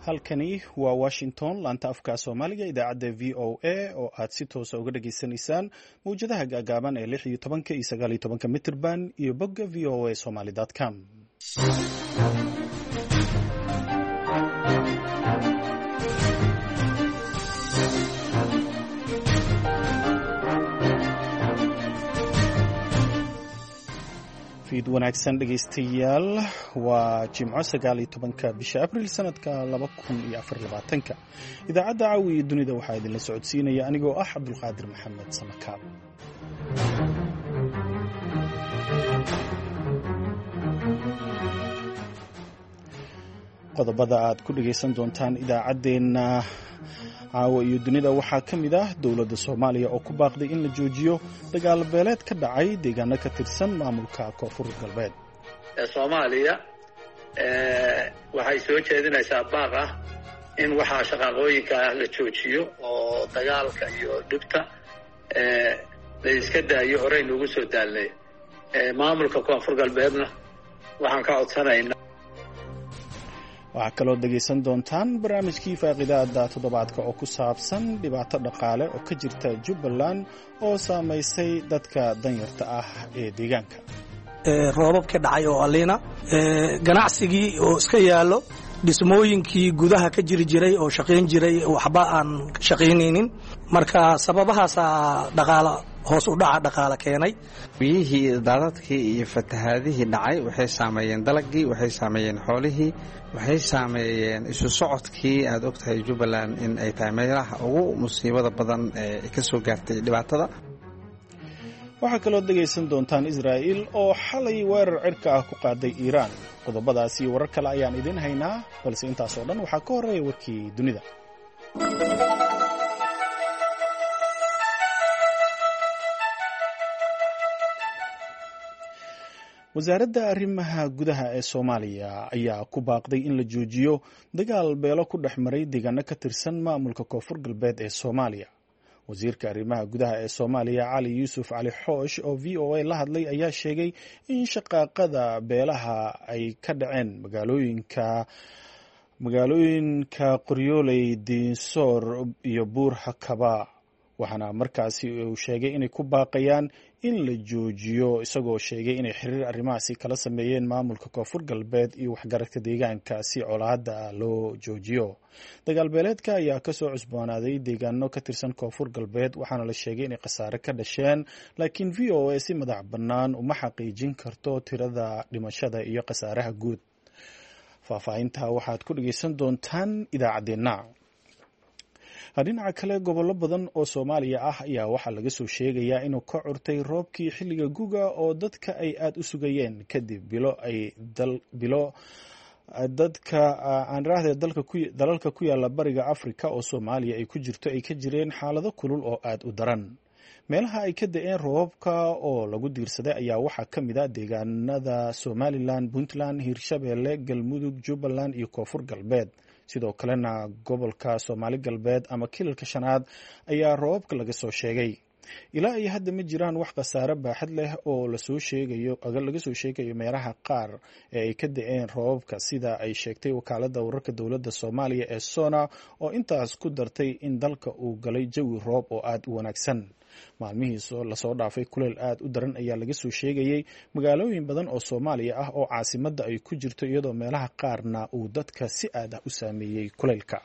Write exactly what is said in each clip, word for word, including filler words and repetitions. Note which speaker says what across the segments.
Speaker 1: halkani waa Washington laanta afka Soomaaliga idaacadda V O A oo aad si toos ah uga dhageysanaysaan mawjadaha gaagaaban ee lix iyo tobanka iyo sagaal iyo tobanka mitirban iyo bogga v o a somali dot com. fiid wanaagsan dhegaystayaal waa jimco sagaal iyo tobanka bisha abriil sanadka laba kun iyo afar iyo labaatanka idaacadda caawi iyo dunida waxaa idinla socodsiinaya anigoo ah cabdulqaadir maxamed samakaab. qodobada aad ku dhagaysan doontaan idaacaddeenna caawa iyo dunida waxaa ka mid ah dowladda Soomaaliya oo ku baaqday in la joojiyo dagaal beeleed ka dhacay deegaano ka tirsan maamulka Koonfur Galbeed.
Speaker 2: Soomaaliya ee waxay soo jeedinaysaa baaq ah in waxa shaqaqooyinka la joojiyo oo dagaalka iyo dhibta ee la iska daayo hore inuu soo daalnay ee maamulka Koonfur Galbeedna waxaan ka codsanaynaa.
Speaker 1: waxaa kaloo dhegaysan doontaan barnaamijkii faaqidaada toddobaadka oo ku saabsan dhibaato dhaqaale oo ka jirta Jubbaland oo saamaysay dadka danyarta ah ee deegaanka.
Speaker 3: roobabka dhacay oo aliina ganacsigii oo iska yaalo dhismooyinkii gudaha ka jiri jiray oo shaqayn jiray waxba aan shaqaynaynin marka sababahaas dhaqaale hoos u dhaca dhaqaale keenay.
Speaker 4: biyihii daadadkii iyo fatahaadihii dhacay waxay saameeyeen dalagii, waxay saameeyeen xoolihii, waxay saameeyeen isu socodkii. aad ogtahay Jubbaland in ay tahay meelaha ugu musiibada badan ee ka soo gaartay dhibaatada.
Speaker 1: waxaa kaloo dhegaysan doontaan Israa'iil oo xalay weerar cirka ah ku qaaday Iiraan. qodobadaasi warar kale ayaan idin haynaa, balse intaas oo dhan waxaa ka horeeya warkii dunida. wasaaradda arrimaha gudaha ee Soomaaliya ayaa ku baaqday in la joojiyo dagaal beelo ku dhex maray deegaano ka tirsan maamulka Koonfur Galbeed ee Soomaaliya. wasiirka arrimaha gudaha ee Soomaaliya Cali Yuusuf Cali Xoosh oo V O A la hadlay ayaa sheegay in shaqaaqada beelaha ay ka dhaceen magaalooyinka magaalooyinka Qoryooley, Diinsoor iyo Buur Hakaba, waxaana markaasi uu sheegay inay ku baaqayaan in la joojiyo, isagoo sheegay inay xiriir arrimahaasi kala sameeyeen maamulka Koonfur Galbeed iyo waxgaradka deegaanka si colaadda loo joojiyo. dagaal beeleedka ayaa ka soo cusboonaaday deegaano ka tirsan Koonfur Galbeed, waxaana la sheegay inay khasaare ka dhasheen, laakiin V O A si madax bannaan uma xaqiijin karto tirada dhimashada iyo khasaaraha guud. faahfaahinta waxaad ku dhagaysan doontaan idaacaddeenna. dhinaca kale, gobollo badan oo Soomaaliya ah ayaa waxaa laga soo sheegayaa inuu ka curtay roobkii xilliga guga oo dadka ay aad u sugayeen kadib bilo ay dal bilo dadka aan raahday dalka ku dalalka ku yaala bariga Afrika oo Soomaaliya ay ku jirto ay ka jireen xaalado kulul oo aad u daran. meelaha ay ka da'een roobka oo lagu diirsaday ayaa waxaa ka mid ah deegaanada Somaliland, Puntland, Hirshabelle, Galmudug, Jubbaland iyo Koonfur Galbeed. sidoo kalena gobolka Soomaali Galbeed ama kilalka shanaad ayaa roobka laga soo sheegay. ilaa ay hadda ma jiraan wax khasaare baaxad leh oo la soo sheegayo laga soo sheegayo meelaha qaar ee ay ka da'een roobka, sida ay sheegtay wakaaladda wararka dowladda Soomaaliya ee Sona oo intaas ku dartay in dalka uu galay jawi roob oo aad u wanaagsan. maalmihii lasoo dhaafay kuleel aad u daran ayaa laga soo sheegayay magaalooyin badan oo Soomaaliya ah oo caasimadda ay ku jirto, iyadoo meelaha qaarna uu dadka si aad ah u saameeyey kuleylka.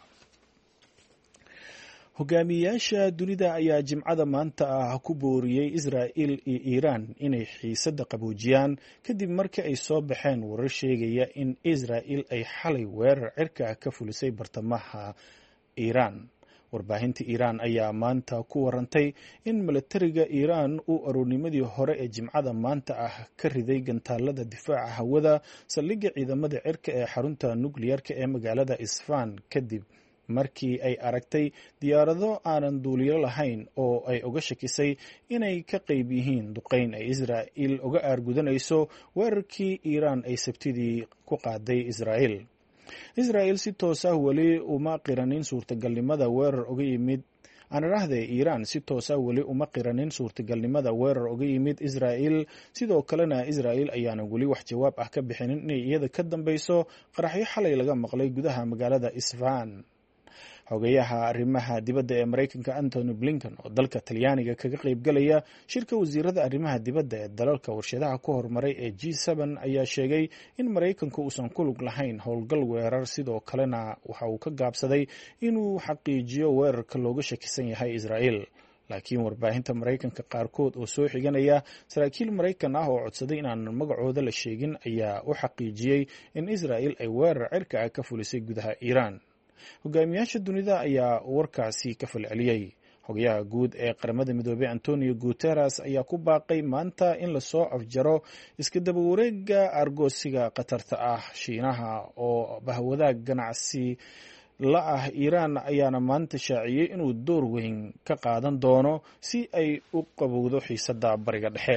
Speaker 1: hogaamiyayaasha dunida ayaa jimcada maanta ah ku booriyey Israa'iil iyo Iiraan inay xiisadda qaboojiyaan kadib markii ay soo baxeen warar sheegaya in Israa'iil ay xalay weerar cirka ka fulisay bartamaha Iiraan. warbaahinta Iiraan ayaa maanta ku warantay in militariga Iiraan uu aroornimadii hore ee jimcada maanta ah ka riday gantaalada difaaca hawada saldhigga ciidamada cirka ee xarunta nukliyeerka ee magaalada Isfaan, kadib markii ay aragtay diyaarado aanan duuliyo lahayn oo ay uga shakisay inay ka qayb yihiin duqeyn ay Israa'iil uga aargudanayso weerarkii Iiraan ay Sabtidii ku qaaday Israa'iil. Israa'iil si toos ah weli uma qiranin suurtagalnimada weerar uga yimid aan idhaahdee iiraan si toosa weli uma qiranin suurtagalnimada weerar uga yimid israa'il sidoo kalena israa'il ayaana weli wax jawaab ah ka bixinin inay iyada ka dambeyso qaraxyo xalay laga maqlay gudaha magaalada isfaan. xogeyaha arrimaha dibadda ee maraykanka antony blinken oo dalka talyaaniga kaga qaybgalaya shirka wasiirada arrimaha dibadda ee dalalka warshadaha ku horumaray ee G seven ayaa sheegay in maraykanku uusan ku lug lahayn howlgal weerar sidoo kalena waxa uu ka gaabsaday inuu xaqiijiyo weerarka looga shakisan yahay israa'il. laakiin warbaahinta maraykanka qaarkood oo soo xiganaya saraakiil maraykan ah oo codsaday inaan magacooda la sheegin ayaa u xaqiijiyey in israa'il ay weerar cirka ah ka fulisay gudaha iiraan. hogaamiyaasha dunida ayaa warkaasi ka falceliyey. xogayaha guud ee qaramada midoobey antonio guterres ayaa ku baaqay maanta in lasoo afjaro iska daba wareega argoosiga khatarta ah. shiinaha oo bahwadaag ganacsi la ah iiraan ayaana maanta shaaciyey inuu door weyn ka qaadan doono si ay u qabowdo xiisada bariga dhexe.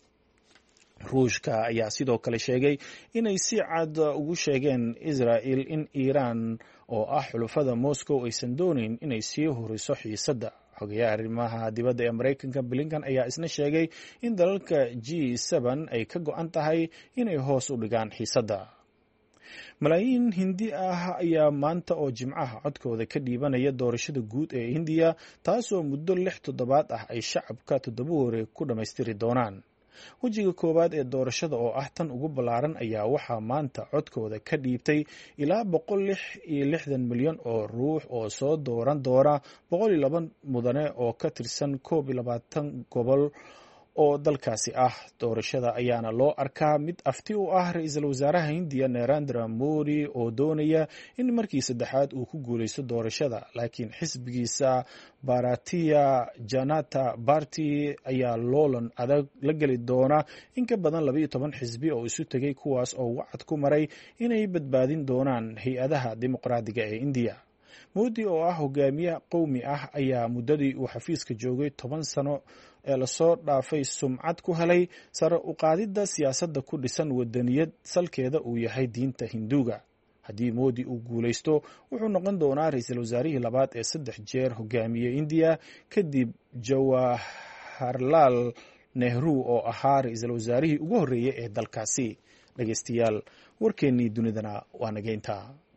Speaker 1: ruushka ayaa sidoo kale sheegay inay si cad ugu sheegeen israa'il in iiraan oo ah xulufada moscow aysan doonayn inay sii horiso xiisadda. xogayaha arrimaha dibadda ee maraykanka blinken ayaa isna sheegay in dalalka G seven ay ka go-an tahay inay hoos u dhigaan xiisadda. malaayiin hindi ah ayaa maanta oo jimcaha codkooda ka dhiibanaya doorashada guud ee hindiya taasoo muddo lix toddobaad ah ay shacabka toddoba wareeg ku dhammaystiri doonaan. wejiga koowaad ee doorashada oo ah tan ugu ballaaran ayaa waxaa maanta codkooda ka dhiibtay ilaa boqol lix iyo lixdan milyan oo ruux oo soo dooran doona boqol iyo laba mudane oo ka tirsan koob iyo labaatan gobol oo dalkaasi ah. doorashada ayaana loo arkaa mid afti u ah ra-iisul wasaaraha hindiya narendra modi oo doonaya in markii saddexaad uu ku guuleysto doorashada, laakiin xisbigiisa bharatiya janata party ayaa loolan adag la geli doona in ka badan laba iyo toban xisbi oo isu tegay kuwaas oo wacad ku maray inay badbaadin doonaan hay-adaha dimuqraadiga ee indiya. modi oo ah hogaamiye qowmi ah ayaa muddadii uu xafiiska joogay toban sano ee lasoo dhaafay sumcad ku helay sare u qaadidda siyaasadda ku dhisan wadaniyad salkeeda uu yahay diinta hinduuga. haddii modi uu guuleysto wuxuu noqon doonaa ra-iisul wasaarihii labaad ee saddex jeer hogaamiye indiya kadib jawaharlal nehru oo ahaa ra-iisul wasaarihii ugu horreeyey ee dalkaasi. dhegeystayaal warkeennii dunidana waa nageynta.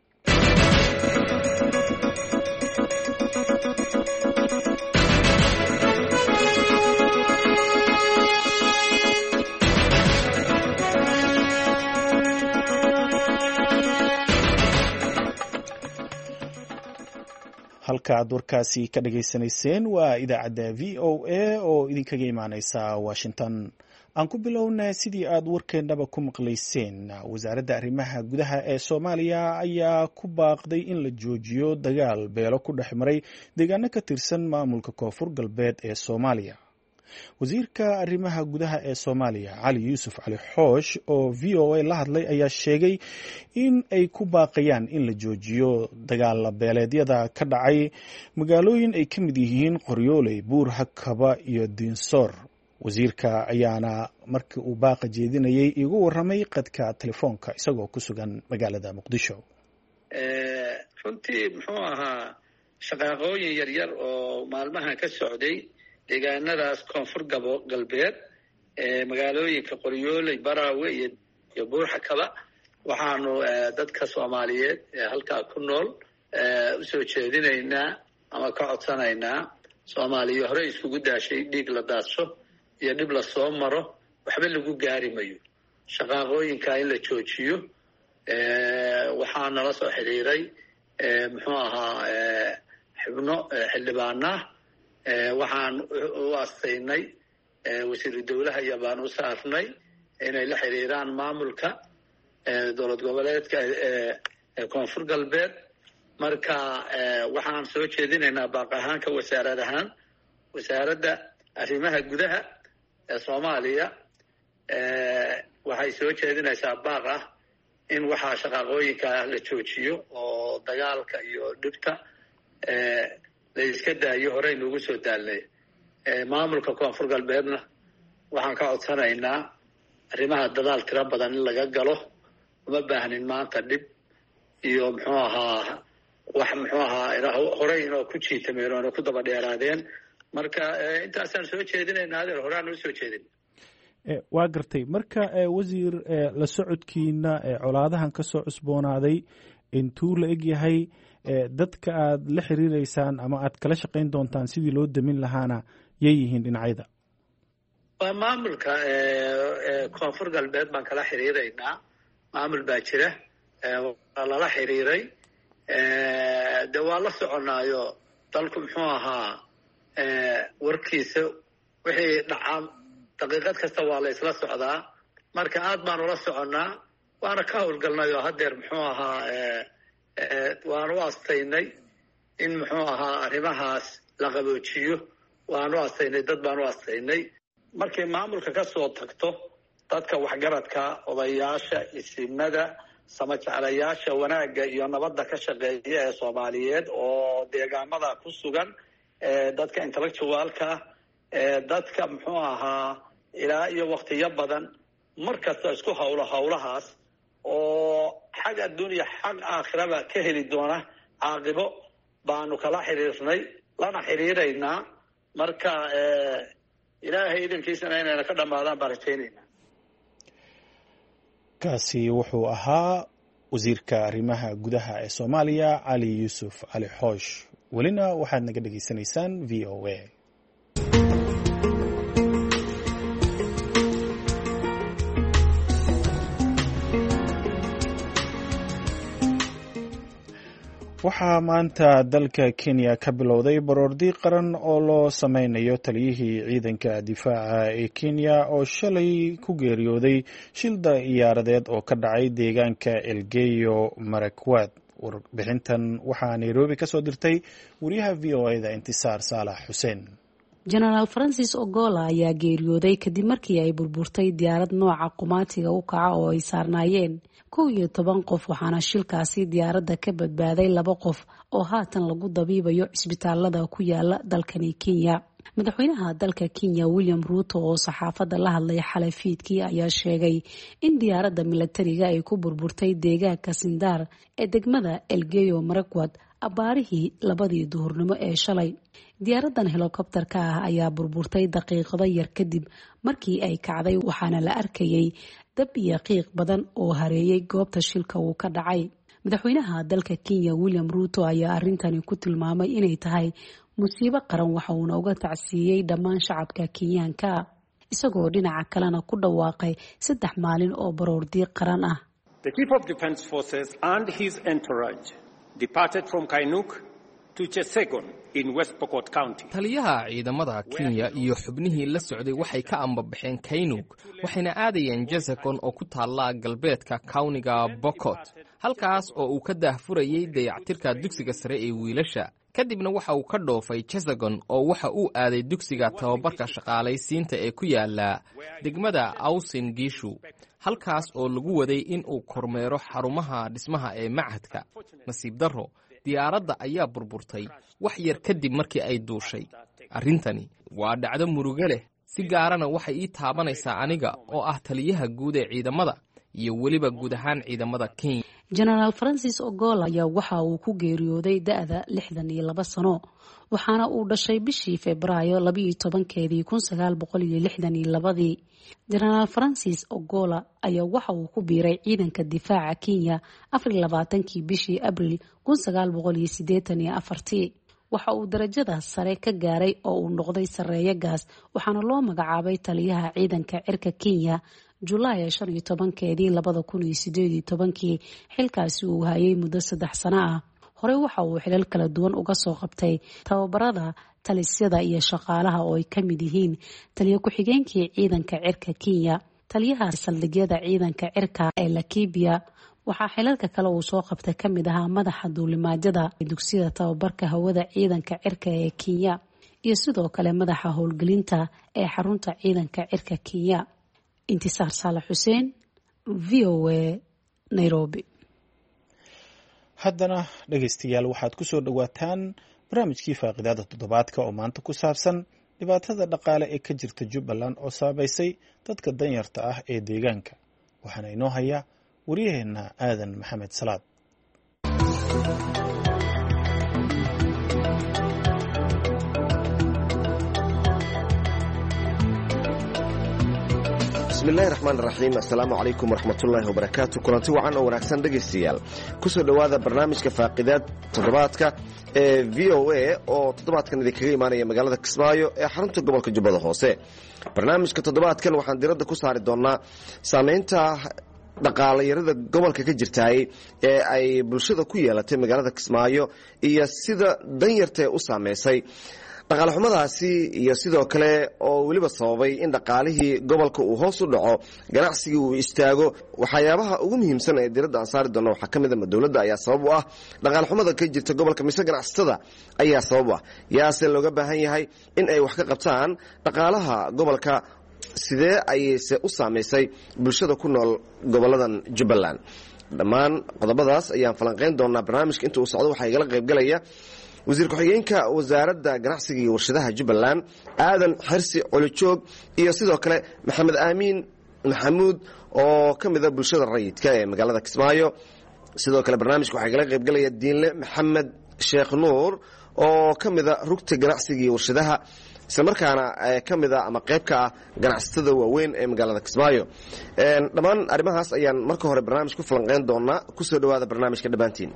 Speaker 1: halka aad warkaasi ka dhageysanayseen waa idaacadda v o a oo idinkaga imaaneysa washington. aan ku bilowna sidii aad warkeennaba ku maqlayseen, wasaaradda arrimaha gudaha ee soomaaliya ayaa ku baaqday in la joojiyo dagaal beelo ku dhex maray deegaano ka tirsan maamulka koonfur galbeed ee soomaaliya. wasiirka arrimaha gudaha ee soomaaliya cali yuusuf cali xoosh oo v o a la hadlay ayaa sheegay in ay ku baaqayaan in la joojiyo dagaal beeleedyada ka dhacay magaalooyin ay ka mid yihiin qoryooley, buur hakaba iyo diinsoor. wasiirka ayaana markii uu baaqa jeedinayay igu waramay qadka telefoonka isagoo ku sugan magaalada muqdisho.
Speaker 2: runtii muxuu ahaa shaqaaqooyin yaryar oo maalmahan ka socday deegaanadaas koonfur galbeed ee magaalooyinka qoryooley, baraawe iyo buur hakaba. waxaanu dadka soomaaliyeed ee halkaa ku nool usoo jeedinaynaa ama ka codsanaynaa, soomaaliya horey iskugu daashay dhiig la daadsho iyo dhib la soo maro waxba lagu gaari mayo. shaqaaqooyinka in la joojiyo. waxaa nala soo xidhiiray muxuu ahaa xubno xildhibaanah. waxaan u astaynay wasiiru dowlaha iyo baan u saarnay inay la xiriiraan maamulka dowlad goboleedka ee koonfur galbeed. marka waxaan soo jeedinaynaa baaq ahaanka wasaarad ahaan wasaaradda arrimaha gudaha ee soomaaliya waxay soo jeedinaysaa baaq ah in waxaa shaqaaqooyinka la joojiyo oo dagaalka iyo dhibta la iska daayo horey noogu soo daalnay. maamulka koonfur galbeedna waxaan ka codsanaynaa arrimaha dadaal tiro badan in laga galo. uma baahnin maanta dhib iyo muxuu ahaa wax muxuu ahaa horey inoo ku jiitameen oona ku daba dheeraadeen marka intaasaan soo jeedinayna adeer horaan u soo jeedin
Speaker 1: waa gartay marka wasiir la socodkiina colaadahan ka soo cusboonaaday intuu la eg yahay dadka aad la xiriireysaan ama aad kala shaqayn doontaan sidii loo damin lahaana yay yihiin dhinacyada
Speaker 2: waa maamulka koonfur galbeed baan kala xiriiraynaa maamul baa jira waa lala xiriiray de waa la soconaayo dalku muxuu ahaa warkiisa wixii dhacaa daqiiqad kasta waa la isla socdaa marka aad baan ula soconnaa waana ka howlgalnay oo haddeer muxuu ahaa waan u astaynay in muxuu ahaa arrimahaas la qaboojiyo waan u astaynay dad baan u astaynay markay maamulka ka soo tagto dadka waxgaradka odayaasha isimada samajeclayaasha wanaagga iyo nabadda ka shaqeeya ee soomaaliyeed oo deegaamada ku sugan dadka intellectualka dadka muxuu ahaa ilaa iyo waktiyo badan mar kasta isku hawlo hawlahaas oo xag adduunya xag aakhiraba ka heli doona caaqibo baanu kala xiriirnay lana xiriiraynaa marka ilaahay idankiisana inayna ka dhammaadaan baan rajaynaynaa
Speaker 1: kaasi wuxuu ahaa wasiirka arrimaha gudaha ee soomaaliya cali yuusuf cali xoosh welina waxaad naga dhegaysanaysaan v o a waxaa maanta dalka Kenya ka bilowday baroordi qaran oo loo sameynayo taliyihii ciidanka difaaca ee Kenya oo shalay ku geeriyooday shil diyaaradeed oo ka dhacay deegaanka Elgeyo Marakwet. Warbixintan waxaa Nairobi ka soo dirtay wariyaha V O A-da Intisaar Saalax Xuseen.
Speaker 5: General Francis Ogola ayaa geeriyooday kadib markii ay burburtay diyaarad nooca qumaatiga u kaca oo ay saarnaayeen kow iyo toban qof waxaana shilkaasi diyaaradda ka badbaaday laba qof oo haatan lagu dabiibayo cisbitaalada ku yaala dalkani Kenya. Madaxweynaha dalka Kenya William Ruto oo saxaafadda la hadlay xalay fiidkii ayaa sheegay in diyaaradda militariga ay ku burburtay deegaanka Sindar ee degmada Elgeyo Marakwet abaarihii labadii duhurnimo ee shalay. Diyaaradan helikobtarka ah ayaa burburtay daqiiqado yar kadib markii ay kacday waxaana la arkayay dab iyo qiiq badan oo hareeyay goobta shilka uu ka dhacay. Madaxweynaha dalka Kenya William Ruto ayaa arintani ku tilmaamay inay tahay musiibo qaran waxa uuna uga tacsiiyey dhammaan shacabka Kenyaanka isagoo dhinaca kalena ku dhawaaqay saddex maalin oo baroordi qaran ah.
Speaker 6: The Chief of Defence Forces and his entourage departed from Kainuk to Chesegon in West Pokot County.
Speaker 7: Taliyaha ciidamada Kenya iyo xubnihii la socday waxay ka ambabaxeen Kainuk waxayna aadayeen Chesegon oo ku taala galbeedka Kauniga Pokot halkaas oo uu ka daahfurayay dayactirka dugsiga sare ee wiilasha. kadibna waxa uu ka dhoofay Chesegon oo waxa uu aaday dugsiga tababarka shaqaalaysiinta ee ku yaala degmada Ausin Gishu halkaas oo lagu waday in uu kormeero xarumaha dhismaha ee machadka. Nasiib darro diyaaradda ayaa burburtay wax yar kadib markii ay duushay. Arrintani waa dhacdo murugo leh si gaarana waxay ii taabanaysaa aniga oo ah taliyaha guud ee ciidamada iyo weliba guud ahaan ciidamada Kenya.
Speaker 5: General Francis Ogola ayaa waxa uu ku geeriyooday da'da lixdan iyo laba sano waxaana uu dhashay bishii Febraayo laba iyo tobankeedii kun sagaal boqol iyo lixdan iyo labadii. General Francis Ogola ayaa waxa uu ku biiray ciidanka difaaca Kenya afar iyo labaatankii bishii Abriil kun sagaal boqol iyo siddeetan iyo afartii. waxa uu darajada sare ka gaaray oo uu noqday sareeyo gaas waxaana loo magacaabay taliyaha ciidanka cirka Kenya July shan iyo tobankeedii labada kun iyo siddeed iyo tobankii. xilkaasi uu hayay muddo saddex sano ah. Hore waxa uu xilal kala duwan uga soo qabtay tababarada talisyada iyo shaqaalaha oo ay ka mid yihiin taliye ku-xigeenkii ciidanka cirka Kenya, taliyaha saldhigyada ciidanka cirka ee Laikipia. waxaa xilalka kale uu soo qabtay ka mid ahaa madaxa duulimaadada dugsiyada tababarka hawada ciidanka cirka ee Kenya iyo sidoo kale madaxa howlgelinta ee xarunta ciidanka cirka Kenya. Intisaar Saalax Xuseen, V O A, Nairobi.
Speaker 1: haddana dhegaystayaal waxaad ku soo dhowaataan barnaamijkii faaqidaada toddobaadka oo maanta ku saabsan dhibaatada dhaqaale ee ka jirta Jubbaland oo saameysay dadka danyarta ah ee deegaanka. waxaana inoo haya wariyaheenna Aadan Maxamed Salaad.
Speaker 8: bismillahi raxmaan raxiim assalaamu calaykum waraxmatullaahi wabarakaatu kulanti wacan oo wanaagsan dhegaystayaal kusoo dhowaada barnaamijka faaqidaad toddobaadka ee v o a oo toddobaadkan idinkaga imaanaya magaalada kismaayo ee xarunta gobolka jubbada hoose. barnaamijka toddobaadkan waxaan diradda ku saari doonnaa saamaynta dhaqaalayarada gobolka ka jirtaay ee ay bulshada ku yeelatay magaalada kismaayo iyo sida danyartae u saamaysay dhaqaale xumadaasi iyo sidoo kale oo weliba sababay in dhaqaalihii gobolka uu hoos u dhaco ganacsigii uu istaago. waxyaabaha ugu muhiimsan ee diradda aan saari doona waxaa ka mid a dowladda ayaa sabab u ah dhaqaale xumada ka jirta gobolka mise ganacsatada ayaa sabab u ah. yaase looga baahan yahay in ay wax ka qabtaan dhaqaalaha gobolka, sidee ayayse u saamaysay bulshada ku nool goboladan jubbaland. dhammaan qodobadaas ayaan falanqayn doonaa. barnaamijka inta uu socdo waxaa igala qaybgalaya wasiir ku-xigeenka wasaaradda ganacsiga iyo warshadaha jubbaland aadan xirsi colijoog iyo sidoo kale maxamed aamiin maxamuud oo ka mida bulshada rayidka ee magaalada kismaayo. sidoo kale barnaamijka waxaa igala qaybgalaya diinle maxamed sheekh nuur oo ka mida rugta ganacsiga iyo warshadaha islamarkaana ka mida ama qayb ka ah ganacsatada waaweyn ee magaalada kismaayo. dhammaan arrimahaas ayaan marka hore barnaamij ku falanqayn doonaa. kusoo dhowaada barnaamijka dhammaantiin.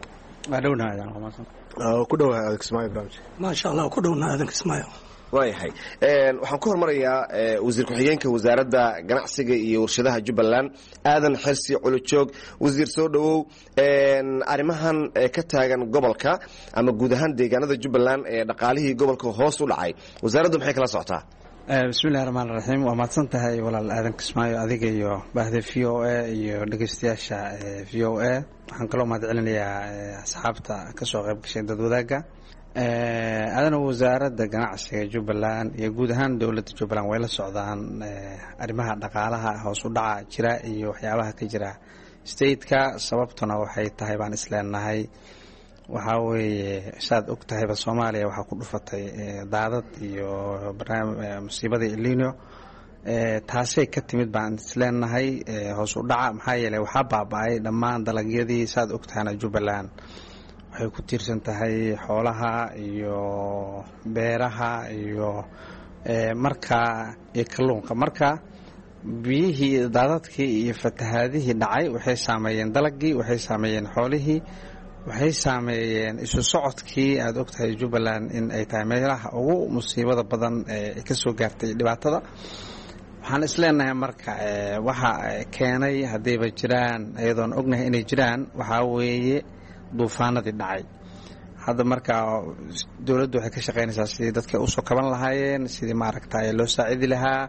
Speaker 3: maasha allah ku dhowna aadan kismaayo.
Speaker 8: waayahay waxaan ku hormarayaa wasiir ku-xigeenka wasaaradda ganacsiga iyo warshadaha jubbaland aadan xirsi colijoog. wasiir soo dhowow. arrimahan ka taagan gobolka ama guud ahaan deegaanada jubbaland ee dhaqaalihii gobolka hoos u dhacay wasaaraddu maxay kala socotaa?
Speaker 4: bismillahi raxmaan raxiim. waa mahadsan tahay walaal aadan kismaayo, adiga iyo baahda v o a iyo dhegeystayaasha v o a. waxaan kaloo mahad celinayaa asxaabta ka soo qayb gashay dad wadaagga. adana wasaaradda ganacsiga jubbaland iyo guud ahaan dowladda jubbaland way la socdaan arrimaha dhaqaalaha hoos u dhaca jira iyo waxyaabaha ka jira stateka. sababtuna waxay tahay baan isleenahay waxaa weeye saad og tahayba soomaaliya waxaa ku dhufatay daadad iyo musiibadii elino. taasay ka timid baan isleenahay hoos u dhaca, maxaa yeeley waxaa baaba-ay dhammaan dalagyadii. saad og tahayna jubbaland waxay ku tiirsan tahay xoolaha iyo beeraha iyo markaa iyo kalluunka. marka biyihii daadadkii iyo fatahaadihii dhacay waxay saameeyeen dalagii, waxay saameeyeen xoolihii, waxay saameeyeen isu socodkii. aad og tahay jubbaland in ay tahay meelaha ugu musiibada badan ee ka soo gaartay dhibaatada. waxaan isleenahay marka waxa keenay haddayba jiraan iyadoon ognahay inay jiraan waxaa weeye duufaanadii dhacay. hadda markaa dowladdu waxay ka shaqaynaysaa sidii dadka usoo kaban lahaayeen, sidii maaragtay loo saacidi lahaa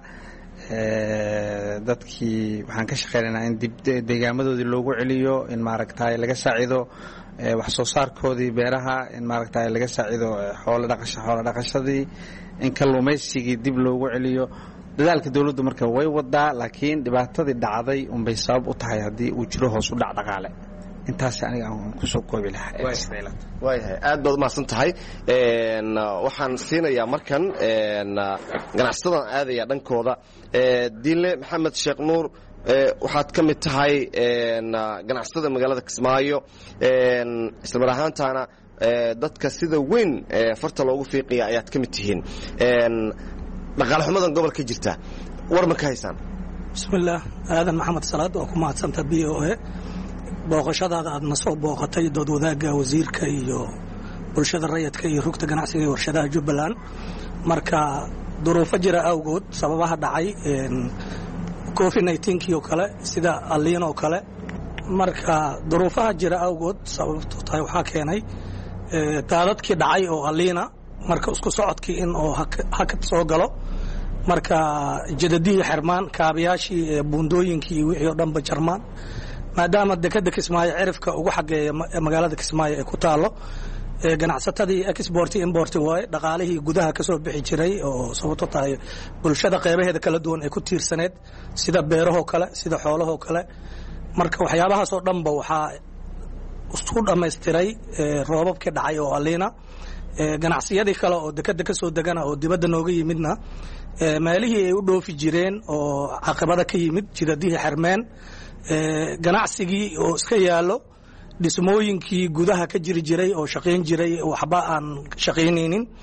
Speaker 4: dadkii. waxaan ka shaqaynaynaa in dib deegaamadoodii loogu celiyo, in maaragtay laga saacido wax soo saarkoodii beeraha, in maaragtay laga saacido xoolo dhaqasha xoolo dhaqashadii, in kalluumaysigii dib loogu celiyo. dadaalka dowladdu marka way wadaa, laakiin dhibaatadii dhacday unbay sabab u tahay haddii uu jiro hoos u dhac dhaqaale. intaas aniga aan kusoo koobi lahaa.
Speaker 8: waayahay aad baad umahadsan tahay. waxaan siinayaa markan ganacsadan aadaya dhankooda. diinle maxamed sheekh nuur, waxaad ka mid tahay ganacsatada magaalada kismaayo, islamar ahaantaana dadka sida weyn farta loogu fiiqaya ayaad ka mid tihiin. dhaqaale xumadan gobolka jirta war ma ka haysaan?
Speaker 3: bismillaah. aadan maxamed salaad waa ku mahadsanta b o a booqashadaada aad na soo booqatay dood wadaagga wasiirka iyo bulshada rayidka iyo rugta ganacsiga iyo warshadaha jubbaland. marka duruufo jira awgood sababaha dhacay covid nneteen-kii oo kale sida aliin oo kale. marka duruufaha jira awgood sababto tahay waxaa keenay daadadkii dhacay oo aliina, marka isku socodkii in oo hakad soo galo. marka jadadihii xirmaan, kaabayaashii buundooyinkii wixii oo dhanba jarmaan, maadaama dekada kismaayo cirifka ugu xageeya magaalada kismaayo ee ku taalo. ganacsatadii export import waaye dhaqaalihii gudaha ka soo bixi jiray oo sababto tahay bulshada qeybaheeda kala duwan ay ku tiirsaneed, sida beerahoo kale, sida xoolahoo kale. marka waxyaabahaas oo dhanba waxaa isku dhammaystiray roobabkii dhacay oo aliina. ganacsiyadii kale oo dekada ka soo degana oo dibadda nooga yimidna meelihii ay u dhoofi jireen oo caqabada ka yimid, jidadihii xirmeen, ganacsigii oo iska yaallo, dhismooyinkii gudaha ka jiri jiray oo shaqayn jiray waxba aan shaqaynaynin.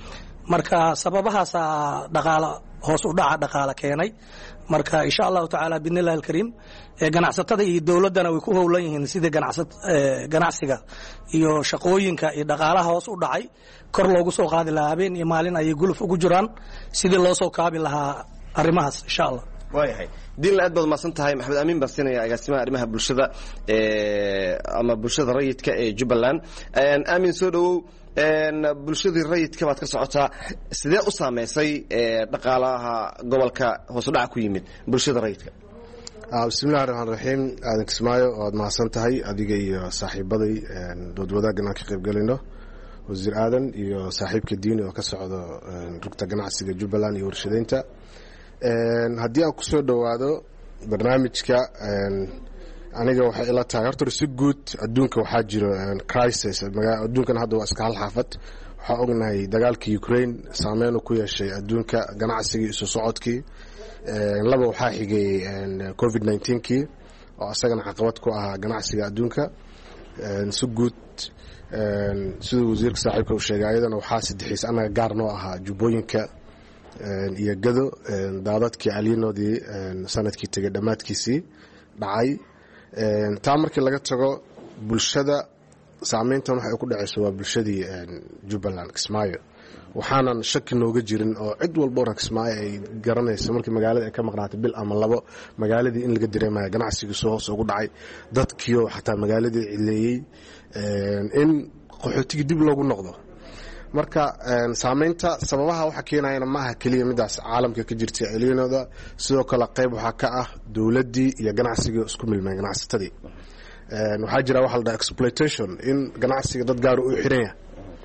Speaker 3: marka sababahaasaa dhaqaala hoos u dhaca dhaqaala keenay marka insha allahu tacaala bidnillahi alkariim ganacsatada iyo dowladdana way ku howlan yihiin sidii ganacsiga iyo shaqooyinka iyo dhaqaalaha hoos u dhacay kor loogu soo qaadi lahaa habeen iyo maalin ayay guluf ugu jiraan sidii loo soo kaabi lahaa arrimahaas insha allah
Speaker 8: waayahay diinla aad baad umahadsan tahay maxamed amiin baa siinaya agaasimaha arrimaha bulshada ama bulshada rayidka ee jubbaland aamin soo dhowow bulshadii rayidka baad ka socotaa sidee u saamaysay dhaqaalaha gobolka hoos u dhaca ku yimid bulshada rayidka
Speaker 9: bismillahi raxmaan raxiim aadan kismaayo waad mahadsan tahay adiga iyo saaxiibaday dood wadaaggan aan ka qaybgelayno wasiir aadan iyo saaxiibka diini oo ka socdo rugta ganacsiga jubbaland iyo warshadaynta haddii aan ku soo dhowaado barnaamijka aniga waxay ila tahay horta si guud adduunka waxaa jiro crisis adduunkana hadda waa iska hal xaafad waxaa ognahay dagaalka Ukraine saameyn ku yeeshay adduunka ganacsiga isu socodkii laba waxaa xigay covid nineteen kii oo asagana caqabad ku ahaa ganacsiga adduunka si guud sida wasiirka saaxiibka uu sheegay ayadana waxaa saddexis anaga gaar noo ahaa jubbooyinka iyo gado daadadkii aliinoodii sanadkii tagay dhammaadkiisii dhacay taa markii laga tago bulshada saameyntan waxay ku dhacayso waa bulshadii jubbaland kismaayo waxaanan shaki nooga jirin oo cid walba oran kismaayo ay garanayso markii magaalada ay ka maqnaatay bil ama labo magaaladii in laga dareemaya ganacsigiisu hoos ugu dhacay dadkiio xataa magaaladii cileeyey in qaxootigii dib loogu noqdo marka saameynta sababaha waxa keenayana maaha kaliya midaas caalamka ka jirta eliinooda sidoo kale qayb waxa ka ah dawladdii iyo ganacsiga isku milmay ganacsatadii waxaa jira waxa la dhahaa exploitation in ganacsiga dad gaar u xiran yahay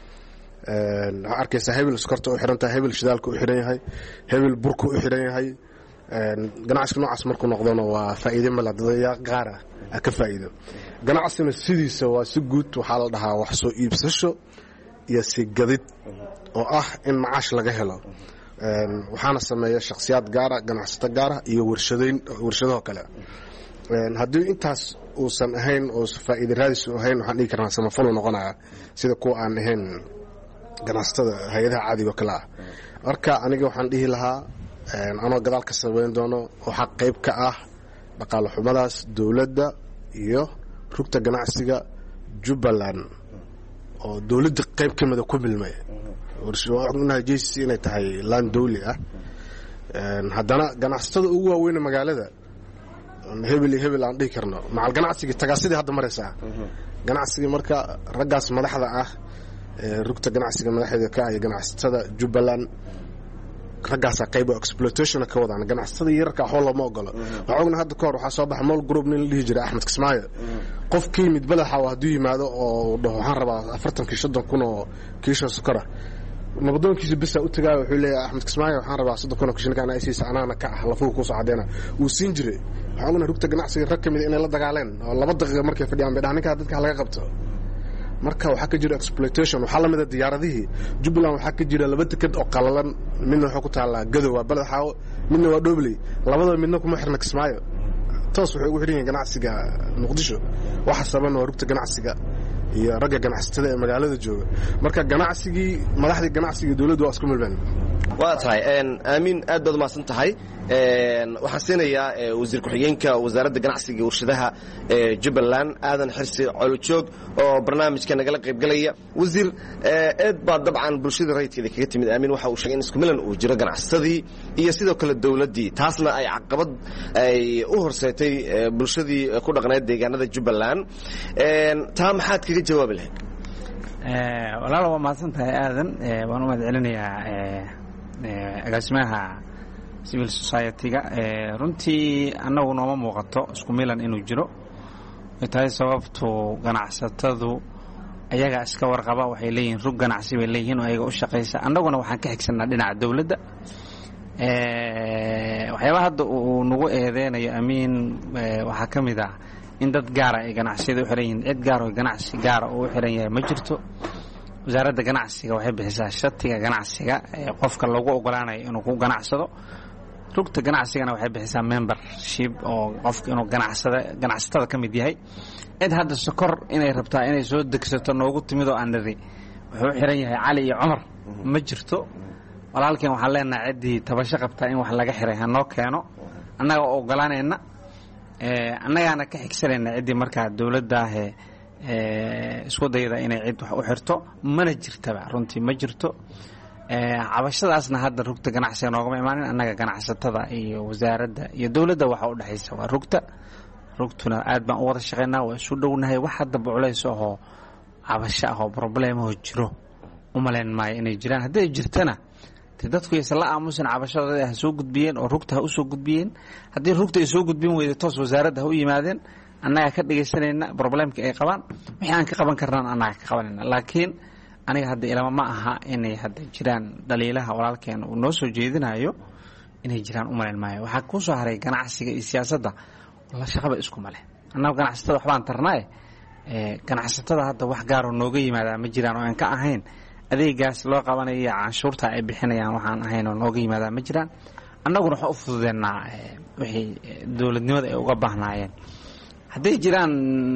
Speaker 9: waxaa arkaysaa hebel iskorta u xiran tahay hebel shidaalka u xiran yahay hebel burka u xiran yahay ganacsiga noocaas markuu noqdona waa faa'iido mala dadaya qaar ah ka faa'iido ganacsigana sidiisa waa si guud waxaa la dhahaa wax soo iibsasho iyo si gadid oo ah in macaash laga helo waxaana sameeya shakhsiyaad gaara ganacsato gaara iyo warshadayn warshadaha kale haddii intaas uusan ahayn oo faa'iido raadis ahayn waxaan dhigi karnaa samafalo noqonaya sida kuwa aan ahayn ganacsatada hay'adaha caadiga kale ah marka aniga waxaan dhihi lahaa anoo gadaal ka sameyn doono waxa qayb ka ah dhaqaale xumadaas dawladda iyo rugta ganacsiga Jubbaland oo dawladda qayb ka mid ah ku milmay warshadaha J C C inay tahay laan dawli ah haddana ganacsatada ugu waaweyn magaalada hebel hebel aan dhihi karno macal ganacsiga tagaasidii hadda maraysa ganacsiga marka raggaas madaxda ah rugta ganacsiga madaxda ka ah ganacsatada Jubbaland raggaas qayb exploitation ka wadaan ganacsatada yarka xoolo lama ogolo waxa ogna hadda koor waxa soo baxay mall group nin la dhihi jiray Axmed Kismaayo qofkii mid balaxa waa haduu yimaado oo dhaho waxaan rabaa afartan kun oo kiisho sukara nabadonkiisa bisa u tagay wuxuu leeyahay Axmed Kismaayo waxaan rabaa soddon kun oo kiisho kana ay siisa anaana ka ah lafuhu ku soo cadeena uu siin jiray waxa ogna rugta ganacsiga rag kamid inay la dagaaleen oo laba daqiiqo markay fadhiyaan bay dhaninka dadka laga qabto marka waxa ka jira exploitation waxa la mid ah diyaaradihii Jubbaland waxa ka jira laba tikad oo qalalan midna waxa ku taala gadow waa balad xaawo midna waa Dhobley labada midna kuma xirna Kismaayo taas waxay ugu xiran yihiin ganacsiga Muqdisho waxa saban oo rugta ganacsiga iyo ragga ganacsatada ee magaalada jooga marka ganacsigii madaxda ganacsiga dawladdu waa isku milmeen
Speaker 8: waa tahay aamin aad baad maasan tahay waxaan siinayaa wasiir ku-xigeenka wasaaradda ganacsiga iyo warshadaha ee Jubbaland aadan xirsi colojoog oo barnaamijka nagala qayb galaya wasiir eed baa dabcan bulshada rayidkeeda kaga timid aamin waxa uu sheegay in isku milan uu jiro ganacsadii iyo sidoo kale dawladdii taasna ay caqabad ay u horseetay bulshadii ku dhaqaneed deegaanada Jubbaland taa maxaad kaga jawaabi lahayd
Speaker 4: walaal waa maasan tahay aadan waan u mahad celinayaa agaasimaha civil society-ga runtii annagu nooma muuqato isku milan inuu jiro ay tahay sababtu ganacsatadu ayaga iska warqaba waxay leeyihiin rug ganacsi bay leeyihiin oo ayaga u shaqaysa annaguna waxaan ka xigsanaa dhinaca dawladda waxyaabaha hadda uu nagu eedeynayo amiin waxaa ka mid ah in dad gaara ay ganacsiyada u xiran yihiin cid gaar oo ganacsi gaara uu u xiran yahay ma jirto wasaaradda ganacsiga waxay bixisaa shatiga ganacsiga ee qofka lagu ogolaanayo inuu ku ganacsado rugta ganacsigana waxay bixisaa membership oo qofka inuu ganacsada ganacsatada ka mid yahay cid hadda sokor inay rabtaa inay soo degsato noogu timid oo aan niri wuxuu xiran yahay cali iyo cumar ma jirto. walaalkeen waxaan leenahay ciddii tabasho qabtaa in wax laga xiray hanoo keeno, annaga oo ogolaanayna, annagaana ka xigsanayna ciddii markaa dowladdaahee isku dayda inay cid wax u xirto. mana jirtaba runtii ma jirto. cabashadaasna hadda rugta ganacsiga noogama imaanin, annaga ganacsatada iyo wasaaradda iyo dowladda waxa u dhexaysa waa rugta. rugtuna aad baan u wada shaqaynaa, waa isu dhownahay. wax haddaba culays ahoo cabasho ahoo brobleemahoo jiro umalayn maayo inay jiraan. hadday jirtana de dadku yaysan la aamusin, cabashadooda ha soo gudbiyeen oo rugta ha u soo gudbiyeen. haddii rugta ay soo gudbin weyda toos wasaaradda ha u yimaadeen, annaga ka dhegaysanayna broblemkii ay qabaan. wixii aan ka qaban karnaan annaga ka qabanayna. laakiin aniga hadda ilama ma aha inay hadda jiraan dhaliilaha walaalkeen uu noo soo jeedinayo inay jiraan umalayn maayo. waxaa kuu soo haray ganacsiga iyo siyaasadda la shaqaba isku male. annaga ganacsatada waxbaan tarnaaye ganacsatada hadda wax gaaroo nooga yimaadaa ma jiraan oo aan ka ahayn adeegaas loo qabanayo canshuurta ay bixinayaan waxaan ahayn oo nooga yimaadaa ma jiraan. annaguna waxaan u fududeennaa wixii dowladnimada ay uga baahnaayeen. hadday jiraan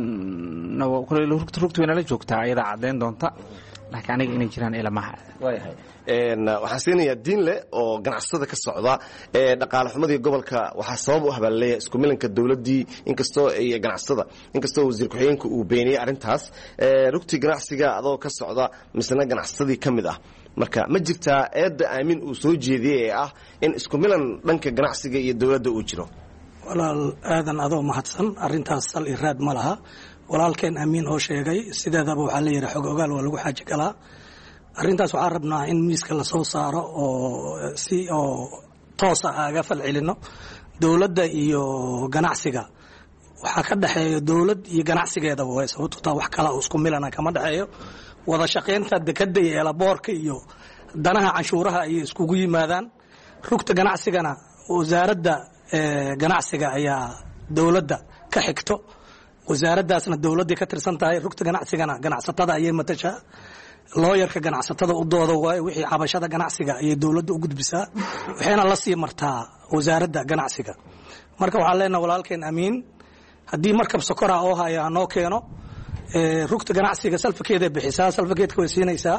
Speaker 4: rugta waynala joogtaa ayadaa caddayn doonta, laakiin aniga inay jiraan ilamaha.
Speaker 8: waxaan siinayaa diinle oo ganacsatada ka socda dhaqaale xumadii gobolka waxaa sabab u habaalleeya isku milanka dowladdii inkastoo iyo ganacsatada inkastoo wasiir ku-xigeenka uu beeniyey arrintaas. rugtii ganacsiga adoo ka socda misna ganacsatadii ka mid ah, marka ma jirtaa eedda aamin uu soo jeediyey ee ah in isku milan dhanka ganacsiga iyo dowladda uu jiro?
Speaker 3: walaal aadan adoo mahadsan, arrintaas sal i raad ma laha. walaalkeen amiin oo sheegay sideedaba waxaa la yidhi xog ogaal waa lagu xaaji galaa. arrintaas waxaan rabnaa in miiska lasoo saaro oo si oo toosa aga falcelino. dowladda iyo ganacsiga waxaa ka dhexeeya dowlad iyo ganacsigeedaba way sababto taa wax kala isku milana kama dhexeeyo. wada shaqaynta dekada iyo eelaboorka iyo danaha canshuuraha ayay iskugu yimaadaan. rugta ganacsigana wasaaradda ganacsiga ayaa dowladda ka xigto, wasaaraddaasna dowladday ka tirsan tahay. rugta ganacsigana ganacsatada ayay matashaa. looyarka ganacsatada u dooda waaye wixii cabashada ganacsiga ayay dowladda u gudbisaa, waxayna la sii martaa wasaaradda ganacsiga. marka waxaan leenaha walaalkeen amiin haddii markab sokora oo haya hanoo keeno. rugta ganacsiga salfakeeday bixisaa, salfakeedka way siinaysaa.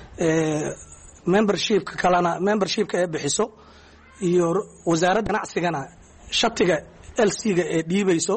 Speaker 3: membershipka kalena membershipka ee bixiso iyo wasaaradda ganacsigana shatiga l c-ga ee dhiibayso.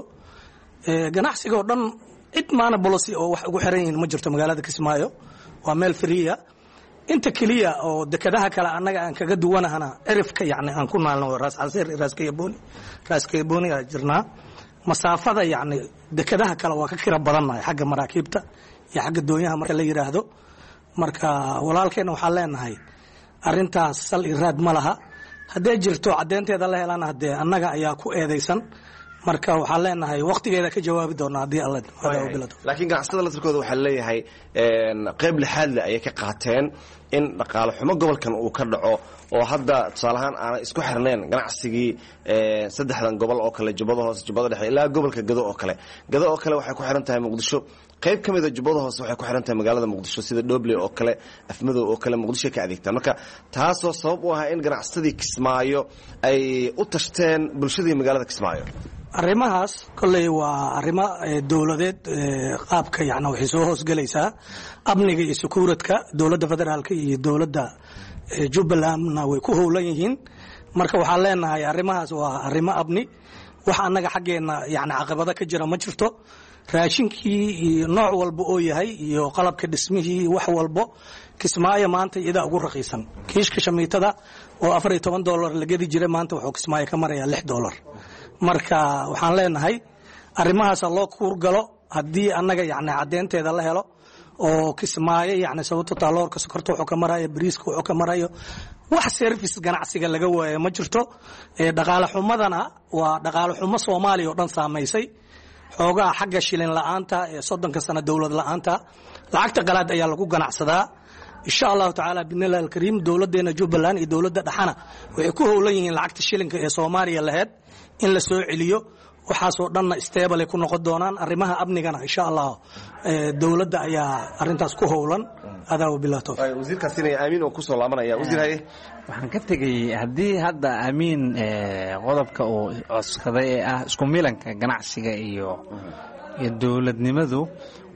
Speaker 3: ganacsiga oo dhan cid maana bolosi oo wax ugu xiran yihiin ma jirto magaalada Kismaayo, waa meel friya. inta keliya oo dekadaha kale annaga aan kaga duwanahana cirifka yacni aan ku naalno raas casir raaskaybooni raaskaybooni aa jirnaa. masaafada yacni dekadaha kale waa ka kira badannahay xagga maraakiibta iyo xagga doonyaha marka la yidhaahdo. marka walaalkeena waxaan leenahay arrintaas sal i raad ma laha. hadday jirto caddeynteeda la helana haddee annaga ayaa ku eedaysan. marka waxaan leenahay waqtigeeda ka jawaabi doonaa haddii alla bilado.
Speaker 8: laakiin ganacsatada laftirkooda waxaa leeyahay qayb lixaadle ayay ka qaateen in dhaqaale xumo gobolkan uu ka dhaco oo hadda tusaalahaan aanay isku xirnayn ganacsigii saddexdan gobol oo kale, jubbada hoose, jubbada dhexe ilaa gobolka gado oo kale. gado oo kale waxay ku xiran tahay muqdisho. qayb ka mida jubbada hoose waxay ku xiran tahay magaalada muqdisho sida dhoble oo kale, afmadow oo kale muqdisho ka adeegtaan. marka taasoo sabab u ah in ganacsadii Kismaayo ay u tashteen bulshadii magaalada Kismaayo.
Speaker 3: arrimahaas kolley waa arrimo dowladeed. qaabka yacni waxay soo hoosgelaysaa amniga iyo sekuuradka. dowladda federaalka iyo dowladda jubbalandna way ku howlan yihiin. marka waxaan leenahay arrimahaas waa arrimo amni. wax annaga xaggeenna yacni caqabado ka jira ma jirto. raashinkii iyo nooc walba oo yahay iyo qalabka dhismihii wax walbo Kismaayo maanta iyadaa ugu raqiisan. kiishka shamiitada oo afar iyo toban dollar la gedi jiray maanta wuxuu Kismaayo ka marayaa lix dollar. marka waxaan leenahay arrimahaas loo kuur galo haddii annaga yacni caddeynteeda la helo oo Kismaayo yacni sababto taaloorka sokorta wuxuu ka marayo, bariiska wuxuu ka marayo, wax service ganacsiga laga waayo ma jirto. dhaqaale xumadana waa dhaqaale xumo Soomaaliya oo dhan saamaysay. xoogaa xagga shilin la'aanta ee soddonka sano dowlad la'aanta lacagta qalaad ayaa lagu ganacsadaa. insha allahu tacaala bidnillahi alkariim dowladdeena Jubbaland iyo dowladda dhaxana waxay ku howlan yihiin lacagta shilinka ee Soomaaliya lahayd in la soo celiyo. waxaasoo dhanna stable ku noqon doonaan. arrimaha amnigana insha allah dowladda ayaa arrintaas ku howlan. adaa wabillahi tawfiiq.
Speaker 8: wasiirkaasina aamin oo ku soo laabanaya. wasiir haye
Speaker 4: waxaan ka tegay haddii hadda amiin qodobka uu codsaday ee ah isku milanka ganacsiga iyo iyo dowladnimadu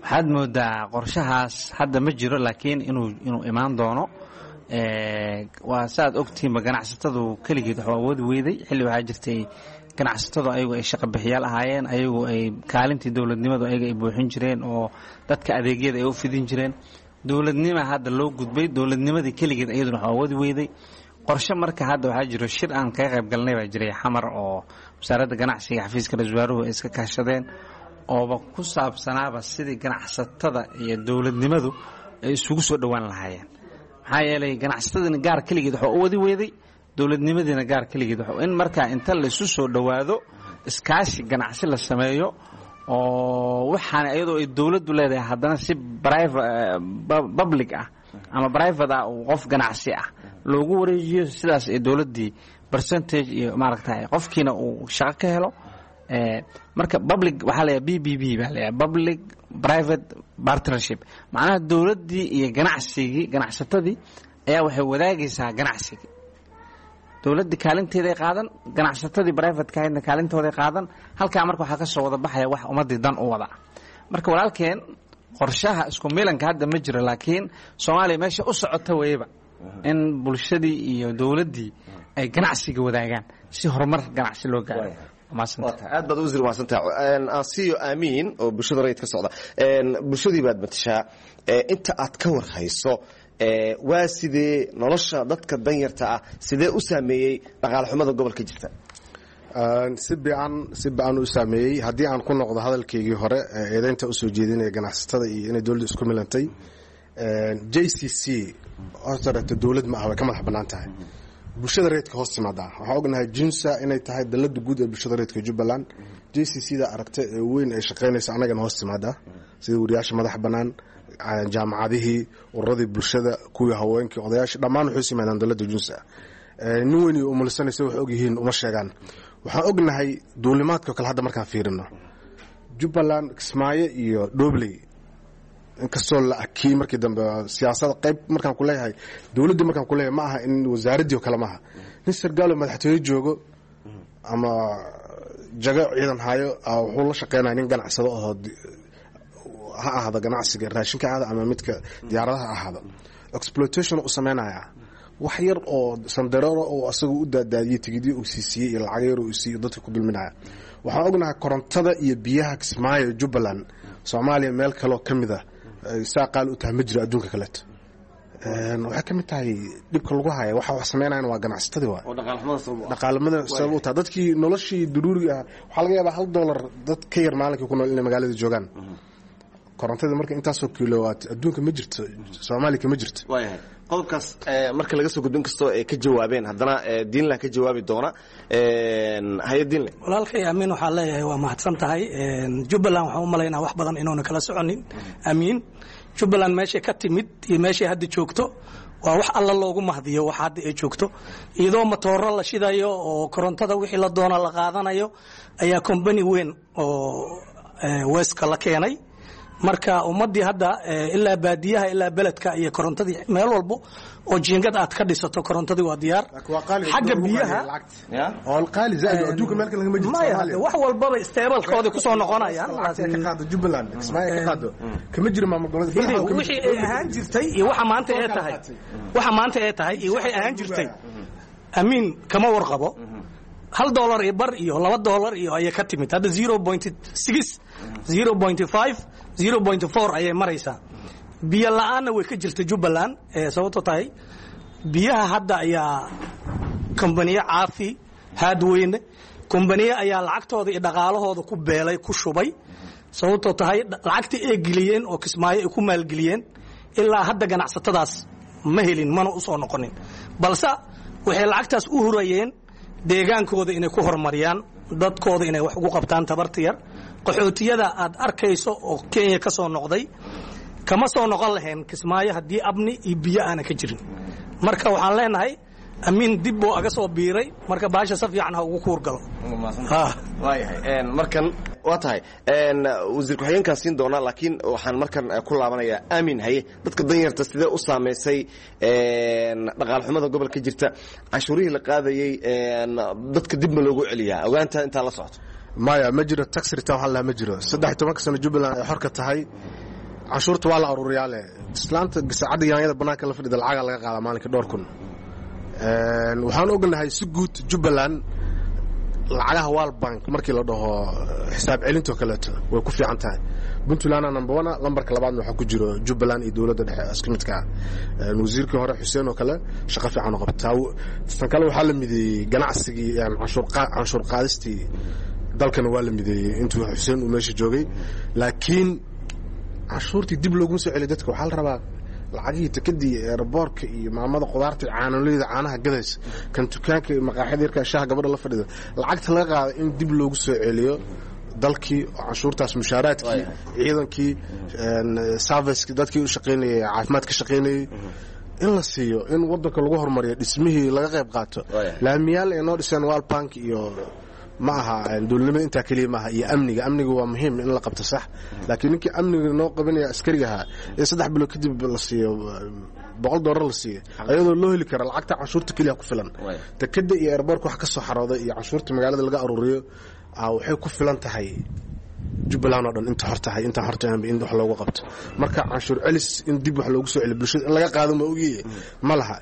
Speaker 4: waxaad moodaa qorshahaas hadda ma jiro laakiin inuu inuu imaan doono. waa saaad ogtihiinba ganacsatadu keligeed wax awoodi weyday xilli waxaa jirtay ganacsatadu ayagu ay shaqa bixiyaal ahaayeen ayagu ay kaalintii dowladnimadu ayaga ay buuxin jireen oo dadka adeegyada ay u fidin jireen. dowladnima hadda loo gudbay dowladnimadii keligeed iyaduna wax awoodi weyday. qorshe marka hadda waxaa jiro shir aan kaga qayb galnay baa jiray xamar oo wasaaradda ganacsiga xafiiska ra-iisul wasaaruhu ay iska kaashadeen ooba ku saabsanaaba sidii ganacsatada iyo dowladnimadu ay isugu soo dhowaan lahaayeen. maxaa yeelay ganacsatadina gaar keligeed waxa u wadi weeday dowladnimadiina gaar keligeed in markaa inta la isu soo dhowaado iskaashi ganacsi la sameeyo oo waxaana iyadoo ay dowladdu leedahay haddana si public ah ama private ah qof ganacsi ah loogu wareejiyo sidaas ee dowladdii percentage iyo maaragtay qofkiina uu shaqo ka helo. marka public waxaa la b b b baa la public private partnership macnaha dowladdii iyo ganacsigii ganacsatadii ayaa waxay wadaagaysaa ganacsigii. dowladdii kaalinteeday qaadan ganacsatadii privateka ahaydna kaalintooday qaadan halkaa marka waxaa ka soo wada baxaya wax ummaddii dan u wada. marka walaalkeen qorshaha isku milanka hadda ma jiro laakiin soomaaliya meesha u socota weyba in bulshadii iyo dowladdii ay ganacsiga wadaagaan si horumar ganacsi loo gaaro.
Speaker 8: aad baad wasiir mahadsantahay. asiyo aamiin oo bulshada rayid ka socda bulshadii baad matashaa inta aad ka war hayso waa sidee nolosha dadka danyarta ah sidee u saameeyey dhaqaale xumada gobolka jirta?
Speaker 9: si biican si biican u saameeyey. haddii aan ku noqdo hadalkaygii hore eedaynta usoo jeedinaya ganacsatada iyo inay dowladda isku milantay j c c horta dowlad ma ah way ka madax bannaan tahay bulshada reedka hoos timaadaa. waxaan ognahay junsa inay tahay dalada guud ee bulshada reedka jubbaland. j c c da aragta ee weyn ay shaqaynaysa annagana hoos timaadaa sida wariyaasha madax bannaan jaamacadihii ururadii bulshada kuwii haweenkii odayaashii dhammaan waxay simaadaan dalada junsa. nin weyn iyo umulisanaysa wax ogyihiin uma sheegaan. waxaan ognahay duulimaadka kale hadda markaan fiirino jubbaland kismaayo iyo dhobley inkastoo la akiyey markii dambe siyaasada qayb markaan ku leeyahay dowladdii markaan ku leeyahay ma aha in wasaaraddii oo kale maaha nin sargaalo madaxtooye joogo ama jago ciidan hayo wuxuu la shaqeynaya nin ganacsado oo ha ahaado ganacsiga raashinka ahaada ama midka diyaaradaha ahaado exploitation u sameynaya wax yar oo sandareero oo asagu u daadaadiyey tigidyo uu siisiyey iyo lacag yar uu siiyo dadka ku dulminaya. waxaan ognahay korontada iyo biyaha kismaayo jubbaland soomaaliya meel kaloo ka mid ah saa qaal u tahay ma jiro adduunka kaleeto. waxay ka mid tahay dhibka lagu haya waxa wax sameynayana waa ganacsatadii waa dhaqaalamada sabab u tahay dadkii noloshii daruuriga ah waxaa laga yaabaa hal dollar dad ka yar maalinkii ku nool inay magaalada joogaan. korontada marka intaasoo kilowatt adduunka ma jirto soomaaliya kama jirto.
Speaker 8: waayahay qodobkaas marka laga soo gudbin kastoo ay ka jawaabeen haddana diinla ka jawaabi doona hay diinle.
Speaker 3: walaalkay amiin waxaa leeyahay waa mahadsan tahay. jubbaland waxaan u malaynaa wax badan inuuna kala soconin. amiin jubbaland meeshay ka timid iyo meeshay hadda joogto waa wax alla loogu mahdiyo wax hadda ay joogto iyadoo matooro la shidayo oo korontada wixii la doona la qaadanayo ayaa company weyn oo weska la keenay. marka ummadii hadda ilaa baadiyaha ilaa beledka iyo korontadii meel walbo oo jiingad aad ka dhisato korontadii waa diyaar. xagga biyaha
Speaker 9: oo qaali zaad adduunka meel kale ma jirto Soomaaliya
Speaker 3: wax walbaba stable-kooda ku soo noqonayaan.
Speaker 9: ka qaado Jubbaland Kismaayo ka qaado kama jiro maamul goboleed
Speaker 3: wixii ay ahaan jirtay iyo waxa maanta ay tahay waxa maanta ay tahay iyo waxay ahaan jirtay amiin kama warqabo. hal dollar iyo bar iyo laba dollar iyo ayay ka timid hadda zero point six zero point five zero point four ayay maraysaa. biyo la'aanna way ka jirta Jubbaland ee sababtoo tahay biyaha hadda ayaa kompaniya caafi haadweyne kompaniya ayaa lacagtooda iyo dhaqaalahooda ku beelay ku shubay sababtoo tahay lacagta ay geliyeen oo Kismaayo ay ku maalgeliyeen ilaa hadda ganacsatadaas ma helin mana u soo noqonin balse waxay lacagtaas u hurayeen deegaankooda inay ku horumariyaan dadkooda inay wax ugu qabtaan tabarta yar. qaxootiyada aad arkayso oo Kenya ka soo noqday kama soo noqon lahayn Kismaayo haddii abni iyo biyo aana ka jirin. marka waxaan leenahay amiin dib buu aga soo biiray marka baasha si fiican ha ugu kuur galo.
Speaker 8: waayahay markan waa tahay wasiir ku-xigeenkaan siin doonaa laakiin waxaan markan ku laabanayaa aamin haye dadka danyarta sidee u saamaysay dhaqaale xumada gobolka jirta canshuurihii la qaadayey dadka dib ma loogu celiyaa ogaanta intaa la socoto?
Speaker 9: maya ma jiro tax return waxa la ma jiro saddex iyo toban sano Jubbaland ay xorka tahay canshuurta waa la aruuriyaa leh islaanta gasacadda yaanyada bannaanka la fadhida lacagaa laga qaadaa maalinka dhowr kun waxaan ognahay si guud Jubbaland lacagaha World Bank markii la dhaho xisaab celintoo kaleeto way ku fiican tahay Puntland number one lambarka labaad waxa ku jiro Jubbaland iyo dawladda dhexe isku midka wasiirkii hore Xuseen oo kale shaqo fiican oo qabtaa tan kale waxa la miday ganacsigii canshuur canshuur qaadistii dalkana waa la miday intuu Xuseen uu meesha joogay laakiin canshuurtii dib loogu soo celiyo dadka waxa la rabaa lacagii takadii airportka iyo maamada qudaarta caanoleyda caanaha gadays kan dukaanka maqaaxida yarka shaah gabadha la fadhida lacagta laga qaado in dib loogu soo celiyo dalkii canshuurtaas mushaaraadkii ciidankii service dadkii u shaqeynayay caafimaad ka shaqeynayay in la siiyo in wadanka lagu horumariyo dhismihii laga qayb qaato laamiyaal ee noo dhiseen World Bank iyo ma aha dawladnimada inta kaliya ma aha iyo amniga amniga waa muhiim in la qabto sax laakiin ninkii amniga noo qabanaya askariga ee saddex bilood kadib la siiyo boqol dollar la siiyo ayadoo loo heli karo lacagta canshuurta kaliya ku filan takada iyo airport wax ka soo xarooday iyo canshuurta magaalada laga aruuriyo waxay ku filan tahay Jubbaland oo dhan inta horta hay inta horta in wax loogu qabto marka canshuur celis in dib wax loogu soo celiyo bulshada in laga qaado ma ogiye ma laha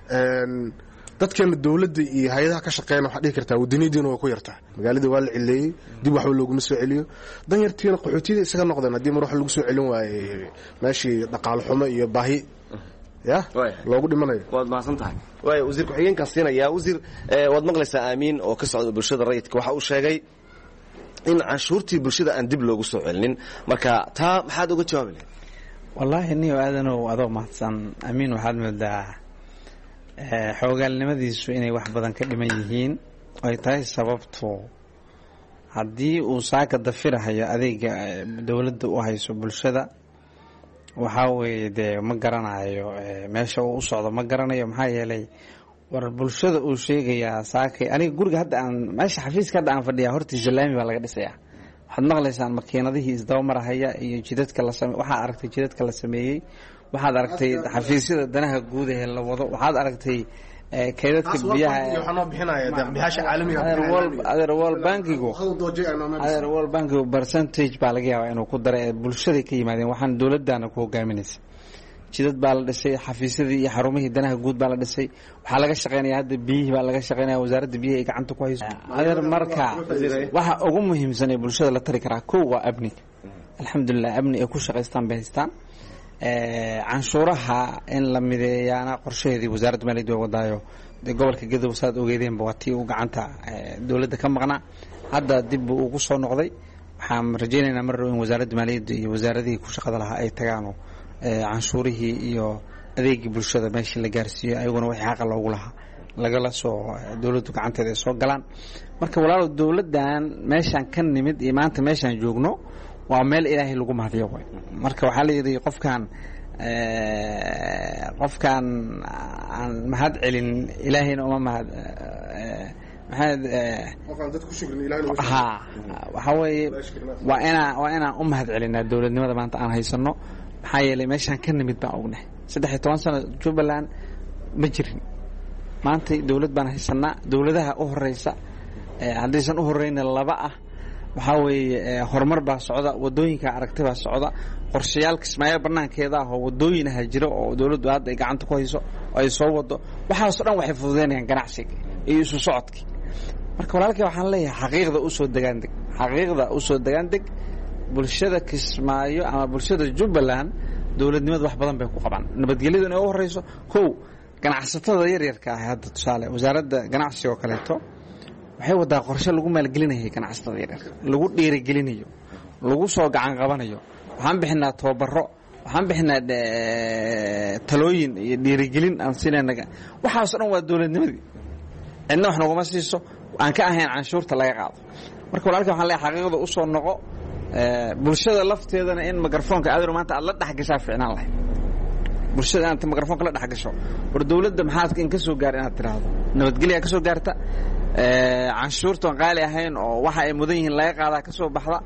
Speaker 9: dadkeena dawladda iyo hay'adaha ka shaqeeyna waxa dhici kartaa wadanidiina way ku yartaa magaalada waa la cileeyay dib wax loogu soo celiyo dan yartiina qaxootiga isaga noqdeen hadii mar wax lagu soo celin waayay meeshii dhaqaale xumo iyo baahi ya loogu dhimanayo
Speaker 8: waad maasan tahay way wasiir ku xigeenka siinaya wasiir wad maqlaysaa aamin oo ka socda bulshada rayidka waxa uu sheegay in canshuurtii bulshada aan dib loogu soo celinin marka taa maxaad uga jawaabi lahayd
Speaker 4: wallahi niyo aadano adoo mahadsan aamin waxaad moodaa xoogaalnimadiisu inay wax badan ka dhiman yihiin ay tahay sababtu haddii uu saaka dafirahayo adeega dawladda u hayso bulshada waxaa weeye dee ma garanayo meesha uu u socdo ma garanayo maxaa yeelay war bulshada uu sheegayaa saakay aniga guriga hadda aan meesha xafiiska hadda aan fadhiyaa hortiisa laami baa laga dhisayaa waxaad maqlaysaan makiinadihii isdaba marahaya iyo jidadka la sameeyay waxaad aragtay jidadka la sameeyey waxaad aragtay xafiisyada danaha guud ee la wado waxaad aragtay kaydadka biyaha
Speaker 9: waxaanoo bixinaya deeqbiyaasha caalamiga
Speaker 4: adeer World Bankigu adeer World Bankigu percentage baa laga yaabaa inuu ku daray bulshada ka yimaadeen waxaan dawladdaana ku hogaaminaysa jidad baa la dhisay xafiisyadii iyo xarumihii danaha guud baa la dhisay waxaa laga shaqeynaya hadda biyihii baa laga shaqeynaya wasaaradda biyaha ay gacanta ku hayso adeer marka waxa ugu muhiimsan ee bulshada la tari karaa kow waa amniga alxamdulilah amni ay ku shaqaystaan bay haystaan canshuuraha in la mideeyaana qorshaheedii wasaaradda maaliyadda way wadaayo gobolka Gadow saad ogeedeenba waa tii uu gacanta dawladda ka maqnaa hadda dib uu ugu soo noqday waxaan rajaynaynaa mar in wasaaradda maaliyadda iyo wasaaradihii ku shaqada lahaa ay tagaan canshuurihii iyo adeegii bulshada meeshii la gaarsiiyo ayaguna wixii xaq loogu lahaa lagala soo dawladdu gacanteeda ay soo galaan marka walaalo dawladdan meeshaan ka nimid iyo maanta meeshaan joogno waa meel ilaahay lagu mahadiyo way marka waxa la yiri qofkan ee qofkan aan mahad celin ilaahayna uma mahad maxaad
Speaker 9: qofkan dad ku shukrin ilaahayna
Speaker 4: ha waxa way waa ina waa ina u mahad celinaa dawladnimada maanta aan haysano maxaa yeelay meeshaan ka nimid baa ognahay saddex iyo toban sano Jubbaland ma jirin maanta dawlad baan haysanaa dawladaha u horeysa ee hadaysan u horeyna laba ah waxa weeye horumar baa socda wadooyinka aragti baa socda qorshayaal kismaayo banaankeeda ah oo wadooyinaha jira oo dawladdu hadda ay gacanta ku hayso ay soo wado waxa soo dhan waxay fududeynayaan ganacsiga iyo isu socodkii marka walaalkay waxaan leeyahay xaqiiqda u soo dagaan deg xaqiiqda u soo dagaan deg bulshada kismaayo ama bulshada Jubbaland dawladnimada wax badan bay ku qabaan nabadgelyada inay u horeyso kow ganacsatada yar yarka ah hadda tusaale wasaaradda ganacsiga oo kaleeto waxay wadaa qorshe lagu maalgelinayo ganacsatada yar lagu dhiirigelinayo lagu soo gacan qabanayo waxaan bixinaa tababaro waxaan bixinaa talooyin iyo dhiirigelin aan siinayna waxaas dhan waa dawladnimadii cidna wax naguma siiso aan ka ahayn canshuurta laga qaado marka walaalkay waxaan leeyahay xaqiiqda u soo noqo bulshada lafteedana in microphone-ka aad maanta aad la dhaxgashaa fiicnaan lahayd bulshada aad microphone-ka la dhaxgasho war dawladda maxaad in ka soo gaar inaad tiraahdo nabadgelyo ka soo gaarta canshuurtan qaali ahayn oo waxa ay mudan yihiin laga qaadaa ka soo baxda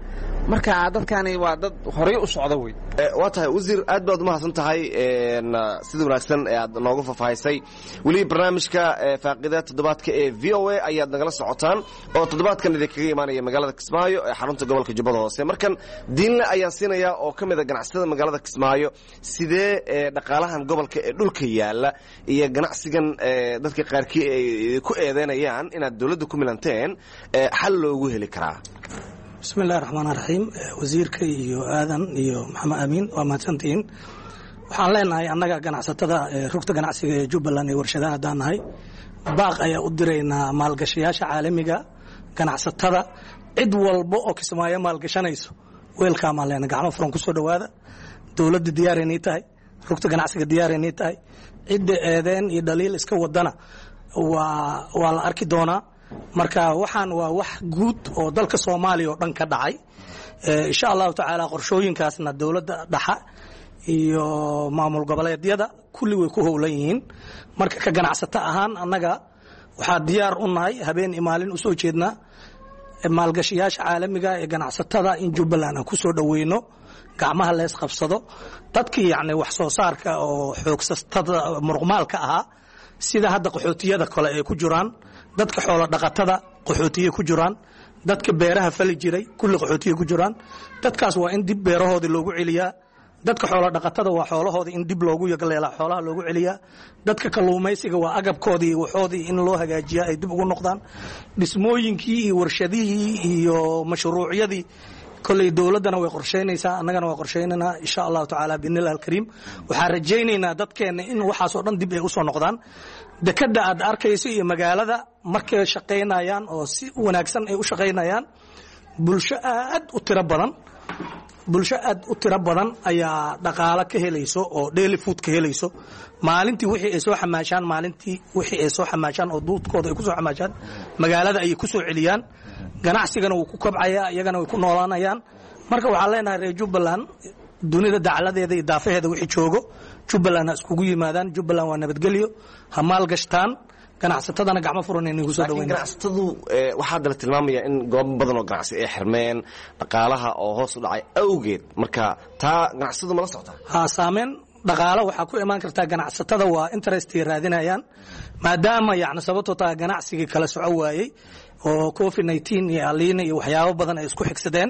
Speaker 4: marka dadkani waa dad horay u socda wey.
Speaker 8: waa tahay wasiir aad baad umahadsan tahay sida wanaagsan ee aad noogu faahfaahisay. weli barnaamijka faaqida toddobaadka ee v o a ayaad nagala socotaan oo toddobaadkan idinkaga imaanaya magaalada Kismaayo ee xarunta gobolka Jubbada Hoose. markan diinle ayaan siinaya oo ka mid ah ganacsatada magaalada Kismaayo, sidee dhaqaalahan gobolka ee dhulka yaala iyo ganacsigan dadka qaarkii ay ku eedeynayaan inaad dawladda ku milanteen xal loogu heli karaa?
Speaker 3: بسم الله الرحمن الرحيم. وزيرك iyo aadan iyo maxamed amiin waa mahadsantihiin. waxaan leenahay annaga ganacsatada rugta ganacsiga ee Jubbaland ee warshadaha hadaan nahay baaq ayaa u direynaa maalgashayaasha caalamiga, ganacsatada cid walba oo Kismaayo maalgashanayso welcome aan leenahay, gacmo furan ku soo dhawaada. dawladda diyaar inay tahay, rugta ganacsiga diyaar inay tahay, cid eedeen iyo dhaliil iska wadana waa waa la arki doonaa. marka waxaan waa wax guud oo dalka Soomaaliya oo dhan ka dhacay. ee insha Allah taala qorshooyinkaasna dawladda dhaxa iyo maamul goboleedyada kulli way ku howlan yihiin. marka ka ganacsato ahaan annaga waxa diyaar u nahay habeen imaalin u soo jeednaa maalgashiyaasha caalamiga ee ganacsatada in Jubbaland ku soo dhaweyno, gacmaha lees qabsado. dadkii yacni wax soo saarka oo xoogsatada muruqmaalka ahaa sida hadda qaxootiyada kale ay ku jiraan, dadka xoolo dhaqatada qaxootiye ku jiraan, dadka beeraha fali jiray kulli qaxootiye ku jiraan. dadkaas waa in dib beerahoodii loogu celiyaa. dadka xoolo dhaqatada waa xoolahoodii in dib loogu yagleelaa, xoolaha loogu celiyaa. dadka kalluumaysiga waa agabkoodii waxoodii in loo hagaajiyaa ay dib ugu noqdaan. dhismooyinkii iyo warshadihii iyo mashruucyadii kolley dawladdana way qorsheynaysaa, annagana waa qorsheynaynaa insha allahu tacaala biidnillahi alkariim. waxaan rajaynaynaa dadkeenna in waxaas oo dhan dib ay u soo noqdaan. dekada aad arkayso iyo magaalada markay shaqaynayaan oo si wanaagsan ay u shaqaynayaan, bulsho aad u tiro badan bulsho aad u tiro badan ayaa dhaqaale ka helayso oo daily food ka helayso. maalintii wixii ay soo xamaashaan maalintii wixii ay soo xamaashaan oo duudkooda ay ku soo xamaashaan magaalada ay ku soo celiyaan. ganacsigana wuu ku kobcayaa, iyagana way ku noolaanayaan. marka waxaan leenahay reer Jubbaland dunida dacaladeeda iyo daafaheeda wixii joogo Jubbaland ha iskugu yimaadaan. Jubbaland waa nabadgelyo, ha maalgashtaan, ganacsatadana gacmo furan inay ku soo dhaweeyaan.
Speaker 8: ganacsatadu waxaa dala tilmaamaya in goobo badan oo ganacsi ay xirmeen, dhaqaalaha oo hoos u dhacay awgeed. marka taa ganacsatadu ma la socotaa?
Speaker 3: ha saameyn dhaqaale waxaa ku imaan kartaa. ganacsatada waa interest ay raadinayaan maadaama yacni sababtoo taa ganacsigii kala soco waayey oo covid nineteen iyo aliina iyo waxyaabo badan ay isku xigsadeen.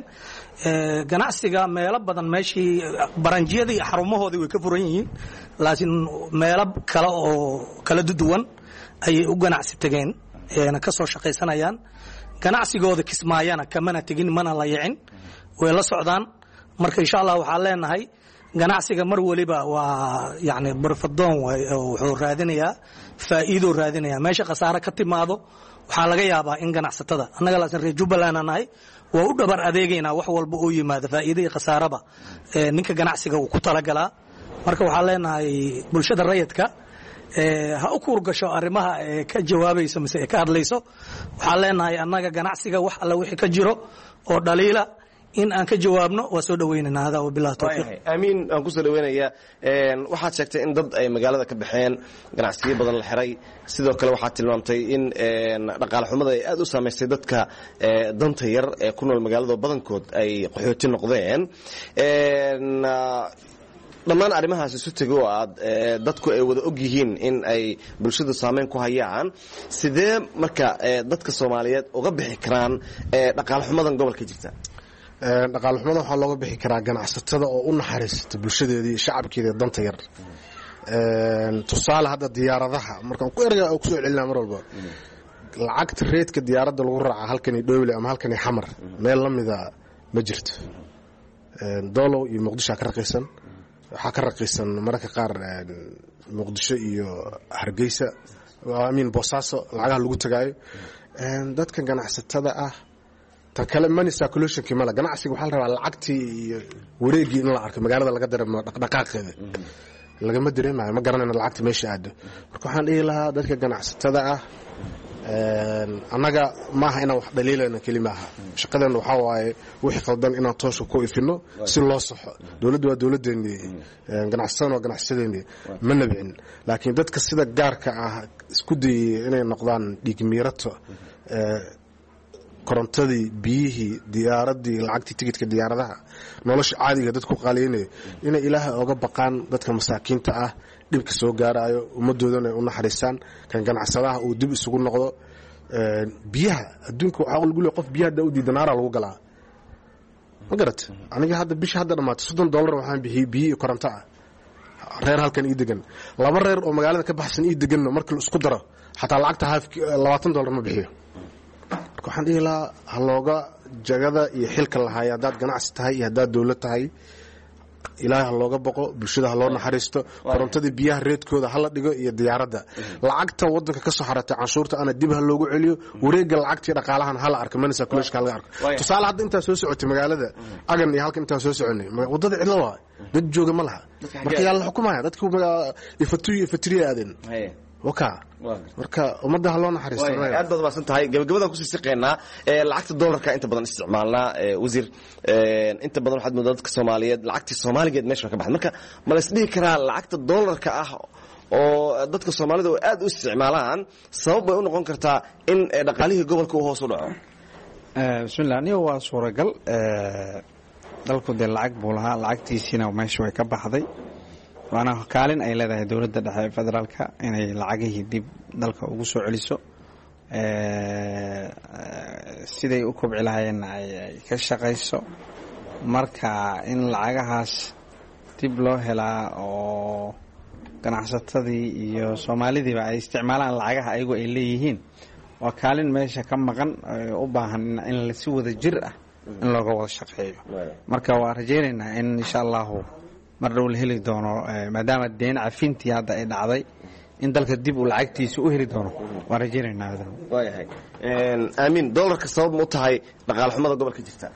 Speaker 3: ganacsiga meelo badan meeshii baranjiyada iyo xarumahoodii way ka furan yihiin, laakiin meelo kale oo kala duwan ayay u ganacsi tageen, eena ka soo shaqaysanayaan. ganacsigooda Kismaayana kamana tegin, mana la yicin, way la socdaan. marka insha Allah waxaan leenahay ganacsiga mar waliba waa yacni barfadoon way wuxuu raadinayaa faa'iido raadinayaa. meesha khasaare ka timaado waxaa laga yaabaa in ganacsatada annaga laakiin reer Jubbaland nahay waa u dhabar adeegaynaa wax walba oo yimaado faa'iido iyo khasaaraba ee ninka ganacsiga uu ku talagalaa. marka waxaan leenahay bulshada rayidka ee ha u kuur gasho arrimaha ee ka jawaabayso mise ka hadlayso. waxaan leenahay annaga ganacsiga wax alla wixii ka jiro oo dhaliila in aan ka jawaabno waa soo dhaweynana. hada wabillahi tawfiiq.
Speaker 8: amiin aan ku soo dhaweynaya. waxaad sheegtay in dad ay magaalada ka baxeen, ganacsiyo badan la xiray, sidoo kale waxaad tilmaamtay in dhaqaale xumada ay aad u saameysay dadka danta yar ee ku nool magaalada badankood ay qaxooti noqdeen. dhammaan arrimahaas isu tego oo aad dadku ay wada og yihiin in ay bulshadu saameyn ku hayaan, sidee marka dadka Soomaaliyeed uga bixi karaan dhaqaale xumadan gobolka jirta?
Speaker 9: dhaqaale xumada waxaa looga bixi karaa ganacsatada oo u naxariisata bulshadeeda iyo shacabkeeda danta yar. tusaale hadda diyaaradaha markaan ku erga oo ku soo celinaa mar walba lacagta reedka diyaaradda lagu raaca halkani Dhoble ama halkani Xamar meel la mida ma jirto. doolow iyo Muqdisho ka raqiisan, waxaa ka raqiisan mararka qaar Muqdisho iyo Hargeysa, amiin Boosaaso lacagaha lagu tagaayo. dadka ganacsatada ah tan kale money circulation kimala ganacsiga waxaa la rabaa lacagtii iyo wareegii in la arko magaalada laga dareemo dhaqdhaqaaqeeda lagama dareemayo, ma garanayna lacagta meesha aado. marka waxaan dhihi lahaa dadka ganacsatada ah annaga maaha inaan wax dhaliilayna kelima aha. shaqadeena waxaa waaye wixii qaldan inaan toosha ku ifino si loo saxo. dawladdu waa dawladdeennii, ganacsatadana waa ganacsadeennii, ma nabcin. laakiin dadka sida gaarka ah isku dayay inay noqdaan dhiigmiirato korontadii biyihii diyaaradii lacagtii tigidka diyaaradaha nolosha caadiga dadku qaaliynayo inay ilaahay oga baqaan dadka masaakiinta ah dhibka soo gaarayo ummadoodana ay u naxariistaan kan ganacsadaha uu dib isugu noqdo biyaha adduunka waxaa lagu leeyahay qof biyaha daa u diida naara lagu galaa ma garat aniga hadda bisha hadda dhamaatay soddon dollar waxaan bixiyey biyo iyo koronto ah reer halkan ii degan laba reer oo magaalada ka baxsan ii deganno marka la isku daro xataa lacagta haaf labaatan dollar ma bixiyo marka waxaan dhihi lahaa ha looga jagada iyo xilka lahaaya haddaad ganacsi tahay iyo haddaad dowlad tahay ilaahay ha looga boqo bulshada ha loo naxariisto korontadii biyaha reedkooda hala dhigo iyo diyaaradda lacagta wadanka ka soo xaratay canshuurta ana dib ha loogu celiyo wareegga lacagtii dhaqaalahan hala arko manisa kuleshka laga arko tusaale hadda intaa soo socotay magaalada agan iyo halkan intaa soo soconay wadada cidlo waa dad jooga ma laha marka yaa la xukumaya dadku ifatuyo ifatiriya aadeen waka marka ummadda ha loo naxariisto
Speaker 8: aad baad maasan tahay gabagabadaan kusii siqeynaa lacagta dollarka inta badan isticmaalnaa wasiir inta badan waxaad moodaa dadka soomaaliyeed lacagtii soomaaligeed meesha ka baxda marka ma la isdhihi karaa lacagta dollarka ah oo dadka soomaalida oo aad u isticmaalaan sabab bay u noqon kartaa in dhaqaalihii gobolka uu hoos u dhaco
Speaker 4: bismillah aniga waa suuragal dalku dee lacag buu lahaa lacagtiisiina meesha way ka baxday waana kaalin ay leedahay dowladda dhexe ee federaalka inay lacagihii dib dalka ugu soo celiso siday u kobci lahaayeenna ay ka shaqayso marka in lacagahaas dib loo helaa oo ganacsatadii iyo soomaalidiiba ay isticmaalaan lacagaha ayagu ay leeyihiin waa kaalin meesha ka maqan u baahan in si wada jir ah in looga wada shaqeeyo marka waa rajaynaynaa in insha allahu mar dhow la heli doono maadaama deen cafintii hadda ay dhacday in dalka dib uu lacagtiisa u heli doono waan rajaynaynaa
Speaker 8: waayahay aamin dollarka sabab ma u tahay dhaqaale xumada gobolka jirta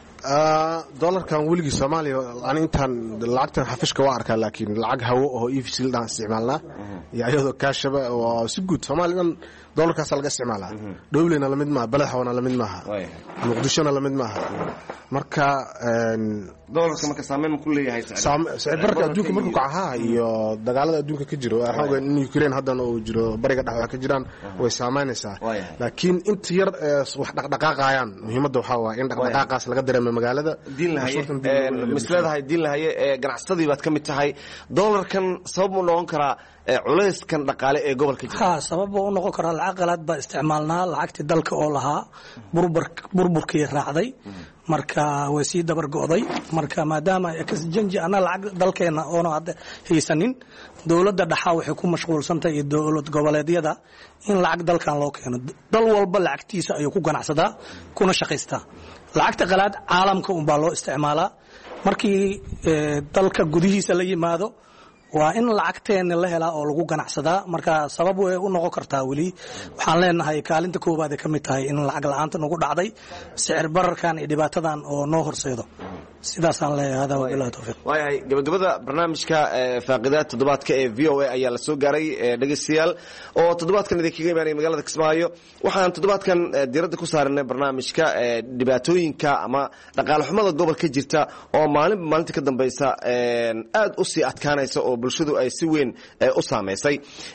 Speaker 9: dollarkan weligii soomaaliya ani intaan lacagtan xafishka waa arkaa laakiin lacag hawo oo e v c dhan isticmaalnaa iyo ayadoo kaashaba oo si guud soomaaliya dhan dollarkaasa laga isticmaalaa dhowleyna lamid maaha balaxwana lamid maaha muqdishona lamid maaha marka
Speaker 8: dollarka marka saameyn ma ku leeyahay
Speaker 9: sicir bararka adduunka markuu kacahaa iyo dagaalada adduunka ka jiro xoogan in Ukraine haddana uu jiro bariga dhexe wax ka jiraan way saameynaysaa laakiin inta yar wax dhaqdhaqaaqayaan muhiimadda waxaa waa in dhaqdhaqaaqaas laga dareemo magaalada
Speaker 8: diin lahaye misleedahay diin lahaye ganacsadii baad ka mid tahay dollarkan sabab mu noqon karaa culayskan dhaqaale ee gobolka jira
Speaker 3: ha sabab uu noqon karaa lacag qalaad ba isticmaalnaa lacagtii dalka oo lahaa burbur burburkii raacday marka way sii dabar go'day marka maadaama exchange ana lacag dalkeena oo hadda haysanin dawladda dhaxa waxay ku mashquulsantay iyo dawlad goboleedyada in lacag dalkan loo keeno dal walba lacagtiisa ayuu ku ganacsadaa kuna shaqaystaa lacagta qalaad caalamka un baa loo isticmaalaa markii dalka gudihiisa la yimaado waa in lacagteena la helaa oo lagu ganacsadaa marka sabab way u noqon kartaa weli waxaan leenahay kaalinta koowaad ee ka mid tahay in lacag la'aanta nagu dhacday sicir bararkan iyo dhibaatadan oo noo horseedo sidaasaan leeyahay hada wabillahi tawfiiq
Speaker 8: waayahay gabagabada barnaamijka faaqidaad toddobaadka ee v o a ayaa la soo gaaray dhegeystayaal oo toddobaadkan idinkaga imaanaya magaalada Kismaayo waxaan toddobaadkan diiradda ku saaranay barnaamijka dhibaatooyinka ama dhaqaale xumada gobolka jirta oo maalinba maalinta ka dambaysa aad u sii adkaanaysa oo bulshadu ay si weyn u saameysay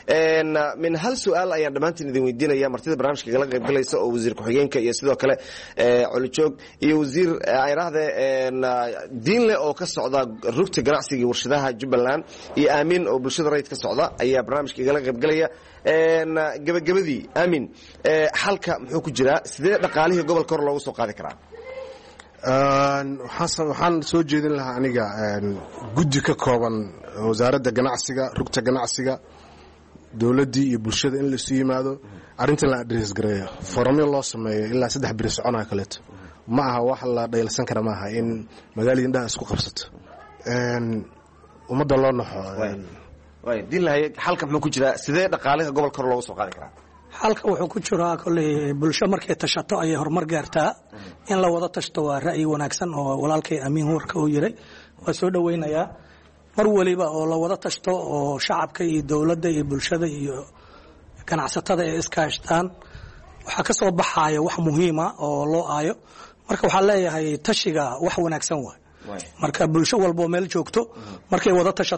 Speaker 8: min hal su'aal ayaan dhammaantiin idin weydiinaya martida barnaamijka kala qayb galaysa oo wasiir ku-xigeenka iyo sidoo kale colijoog iyo wasiir ayraahde diinle oo ka socda rugta ganacsiga iyo warshadaha Jubbaland iyo aamin oo bulshada rayid ka socda ayaa barnaamijka kala qayb galaya gabagabadii aamin xalka muxuu ku jiraa sidee dhaqaalihii gobolka hor loogu soo qaadi karaa
Speaker 9: waxaan soo jeedin lahaa aniga guddi ka kooban wasaaradda ganacsiga rugta ganacsiga dowladdii iyo bulshada in laisu yimaado arrintan la adres gareeyo foramyo loo sameeyo ilaa saddex biri soconaya kaleeto ma aha wax la dhayalsan kara maaha in magaalada indhaha isku qabsato ummadda loo naxo
Speaker 8: diin lahaye xalka muxuu ku jiraa sidee dhaqaalaha gobolka hor loogu soo qaadi karaa
Speaker 3: halka wuxuu ku jiraa kolley bulsho markay tashato ayay horumar gaartaa in la wada tashto waa ra'yi wanaagsan oo walaalkay amiin warka uu yiray waa soo dhawaynayaa mar waliba oo la wada tashto oo shacabka iyo dowladda iyo bulshada iyo ganacsatada ay iskaashtaan waxaa ka soo baxaya wax muhiima oo loo aayo marka waxaan leeyahay tashiga wax wanaagsan waay marka bulsho walba meel joogto markay wada tashato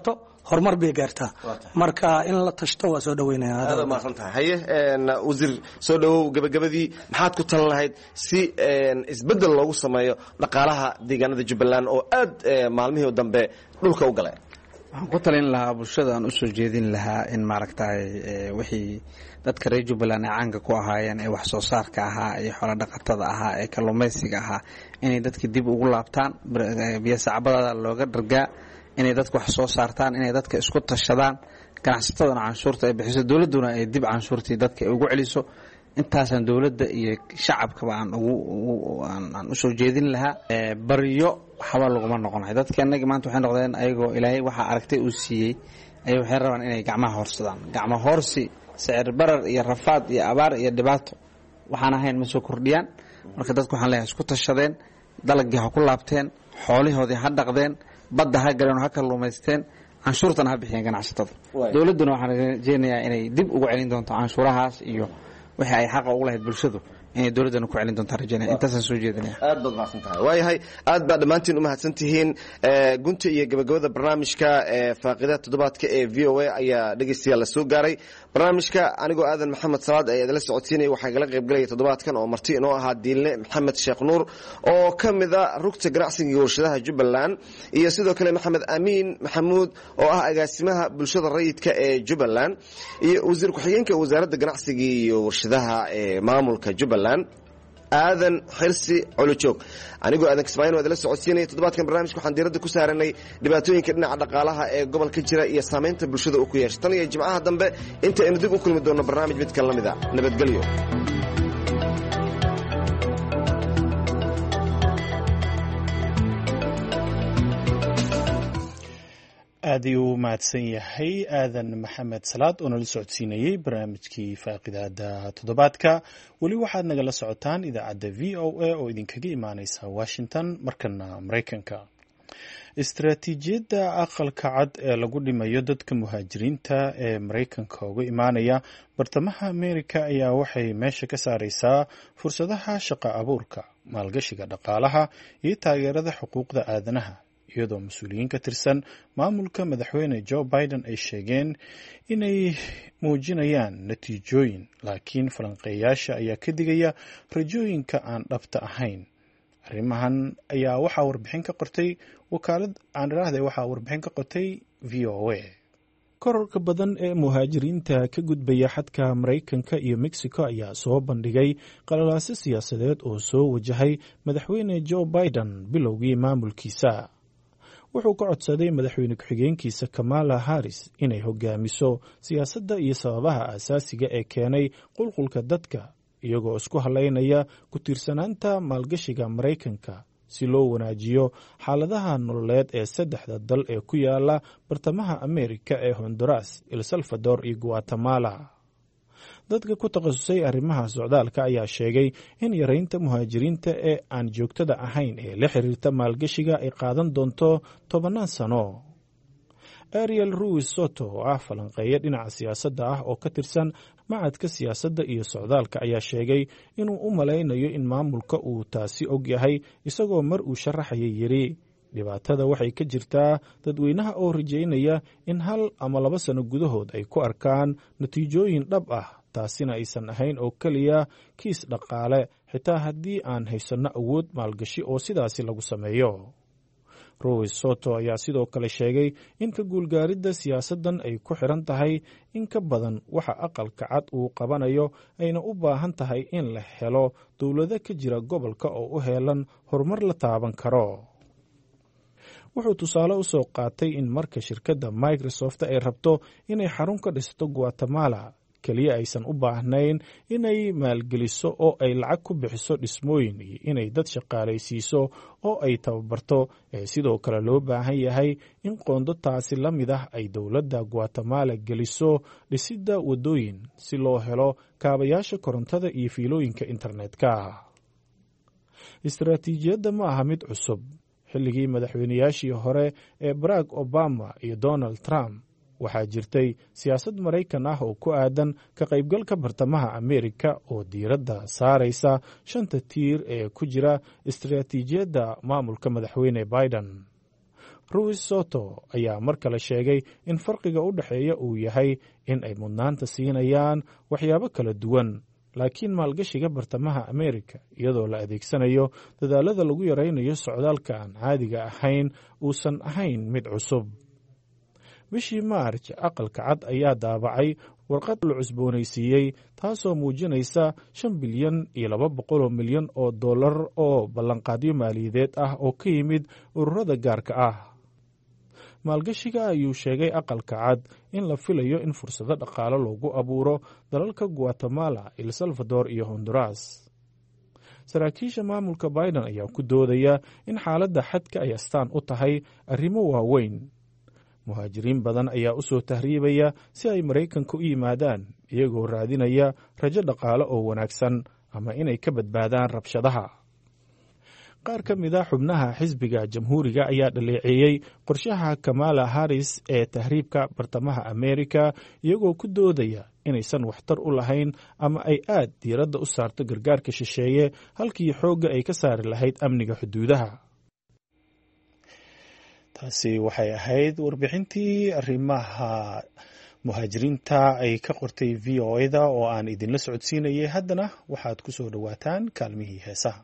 Speaker 3: horumar bay gaartaa marka in la tashto waa soo dhaweynaya
Speaker 8: aad maasan tahay haye wasiir soo dhawow gabagabadii maxaad ku talan lahayd si isbeddel loogu sameeyo dhaqaalaha deegaanada Jubbaland oo aad maalmihii dambe dhulka u galay
Speaker 4: waxaan ku talin lahaa bulshada aan u soo jeedin lahaa in maaragtay wixii dadka reer Jubbaland ay caanka ku ahaayeen ee wax soo saarka ahaa iyo xoolo dhaqatada ahaa ee kalluumaysiga ahaa inay dadka dib ugu laabtaan biyo sacbada looga dhargaa inay dadka wax soo saartaan inay dadka isku tashadaan ganacsatadana canshuurta ay bixiso dawladuna ay dib canshuurtii dadka ugu celiso intaasaan dawladda iyo shacabkaba aan ugu aan u soo jeedin lahaa bariyo waxba laguma noqonayo dadkeenagi maanta waxay noqdeen ayagoo ilaahay waxa aragtay uu siiyey ayay waxay rabaan inay gacmaha horsadaan gacmo horsi sicir barar iyo rafaad iyo abaar iyo dhibaato waxaan ahayn ma soo kordhiyaan marka dadku waxaan leeyahay isku tashadeen dalagii ha ku laabteen xoolihoodii ha dhaqdeen badda ha galeen ha kalluumaysteen canshuurtana ha bixiyeen ganacsatada dawladduna waxaan rajeynayaa inay dib ugu celin doonto canshuurahaas iyo wixii ay xaq ugu lahayd bulshadu inay dawladana ku celin doontaan rajaynaya intaasaan soo jeedinaya
Speaker 8: aad baad mahadsan tahay waayahay aad baad dhammaantiin u mahadsan tihiin gunta iyo gabagabada barnaamijka faaqida toddobaadka ee v o a ayaa dhegeystayaal la soo gaaray barnaamijka anigoo aadan maxamed salaad ayaa idinla socodsiinaya waxaa igala qaybgalaya toddobaadkan oo marti inoo ahaa diilne maxamed sheekh nuur oo ka mida rugta ganacsiga iyo warshadaha Jubbaland iyo sidoo kale maxamed amiin maxamuud oo ah agaasimaha bulshada rayidka ee Jubbaland iyo wasiir ku-xigeenka wasaaradda ganacsiga iyo warshadaha ee maamulka Jubbaland aadan xirsi culujoog anigoo aadan kismaayin waad la socodsiinaya toddobaadkan barnaamijka waxaan diiradda ku saaranay dhibaatooyinka dhinaca dhaqaalaha ee gobolka jira iyo saamaynta bulshada uu ku yeeshay tan iyo jimcaha dambe inta aynu dib u kulmi doonno barnaamij mid kale la mid a nabadgelyo
Speaker 1: aad ayuu u mahadsan yahay aadan maxamed salaad oo nala socodsiinayey barnaamijkii faaqidaada toddobaadka weli waxaad nagala socotaan idaacadda v o a oo idinkaga imaaneysa washington markana maraykanka istaraatiijiyadda aqalka cad ee lagu dhimayo dadka muhaajiriinta ee maraykanka uga imaanaya bartamaha amerika ayaa waxay meesha ka saareysaa fursadaha shaqo abuurka maalgashiga dhaqaalaha iyo taageerada xuquuqda aadanaha iyadoo mas-uuliyiin ka tirsan maamulka madaxweyne joe biden ay sheegeen inay muujinayaan natiijooyin laakiin falanqeeyaasha ayaa ka digaya rajooyinka aan dhabta ahayn arrimahan ayaa waxaa warbixin ka qortay wakaalad aan iraahday waxaa warbixin ka qortay v o a kororka badan ee muhaajiriinta ka gudbaya xadka maraykanka iyo mexico ayaa soo bandhigay qalalaase siyaasadeed oo soo wajahay madaxweyne joe biden bilowgii maamulkiisa wuxuu ka codsaday madaxweyne ku-xigeenkiisa kamala harris inay hogaamiso siyaasadda iyo sababaha aasaasiga ee keenay qulqulka dadka iyagoo isku halaynaya ku tiirsanaanta maalgashiga maraykanka si loo wanaajiyo xaaladaha nololeed ee saddexda dal ee ku yaala bartamaha amerika ee honduras el salvador iyo guatemala dadka ku takhasusay arrimaha socdaalka ayaa sheegay in yaraynta muhaajiriinta ee aan joogtada ahayn ee la xiriirta maalgashiga ay qaadan doonto tobannaan sano ariel ruis soto oo ah falanqeeya dhinaca siyaasadda ah oo ka tirsan macadka siyaasadda iyo socdaalka ayaa sheegay inuu u malaynayo in maamulka uu taasi og yahay isagoo mar uu sharaxaya yiri dhibaatada waxay ka jirtaa dadweynaha oo rajaynaya in hal ama laba sano gudahood ay ku arkaan natiijooyin dhab ah taasina aysan ahayn oo keliya kiis dhaqaale xitaa haddii aan haysanno awood maalgashi oo sidaasi lagu sameeyo rois soto ayaa sidoo kale sheegay in ka guulgaaridda siyaasaddan ay ku xiran tahay in ka badan waxa aqalka cad uu qabanayo ayna u baahan tahay in la helo dowlado ka jira gobolka oo u heelan horumar la taaban karo wuxuu tusaale u soo qaatay in marka shirkadda microsoft ay rabto inay xarun ka dhisto guatemala keliya aysan u baahnayn inay maalgeliso oo ay lacag ku bixiso dhismooyin iyo inay dad shaqaalaysiiso oo ay tababarto ee sidoo kale loo baahan yahay in qoondo taasi la mid ah ay dowladda guatemala geliso dhisidda waddooyin si loo helo kaabayaasha korontada iyo fiilooyinka internetka istaraatiijiyadda ma aha mid cusub xilligii madaxweynayaashii hore ee barack obama iyo donald trump waxaa jirtay siyaasad maraykan ah oo ku aadan ka qaybgalka bartamaha amerika oo diiradda saaraysa shanta tiir ee ku jira istaraatiijiyadda maamulka madaxweyne biden ruis soto ayaa mar kale sheegay in farqiga u dhexeeya uu yahay in ay mudnaanta siinayaan waxyaabo kala duwan laakiin maalgashiga bartamaha Ameerika iyadoo la adeegsanayo dadaalada lagu yaraynayo socdaalka aan caadiga ahayn uusan ahayn mid cusub. bishii Maarch aqalka cad ayaa daabacay warqad la cusboonaysiiyey taasoo muujinaysa shan bilyan iyo laba boqol oo milyan oo dollar oo ballanqaadyo maaliyadeed ah oo ka yimid ururada gaarka ah. maalgashiga ayuu sheegay aqalka cad in la filayo in fursado dhaqaale loogu abuuro dalalka Guatemala, El Salvador iyo Honduras. saraakiisha maamulka Biden ayaa ku doodaya in xaaladda xadka ay astaan u tahay arrimo waaweyn. muhaajiriin badan ayaa u soo tahriibaya si ay Maraykanka u yimaadaan iyagoo raadinaya rajo dhaqaale oo wanaagsan ama inay ka badbaadaan rabshadaha. qaar ka mid ah xubnaha xisbiga jamhuuriga ayaa dhaleeceeyey qorshaha Kamala Harris ee tahriibka bartamaha Ameerika iyagoo ku doodaya inaysan waxtar u lahayn ama ay aad diiradda u saarto gargaarka shisheeye halkii xoogga ay ka saari lahayd amniga xuduudaha. taasi waxay ahayd warbixintii arrimaha muhaajiriinta ay ka qortay V O A da oo aan idinla socodsiinayay. haddana waxaad ku soo dhowaataan kaalmihii heesaha.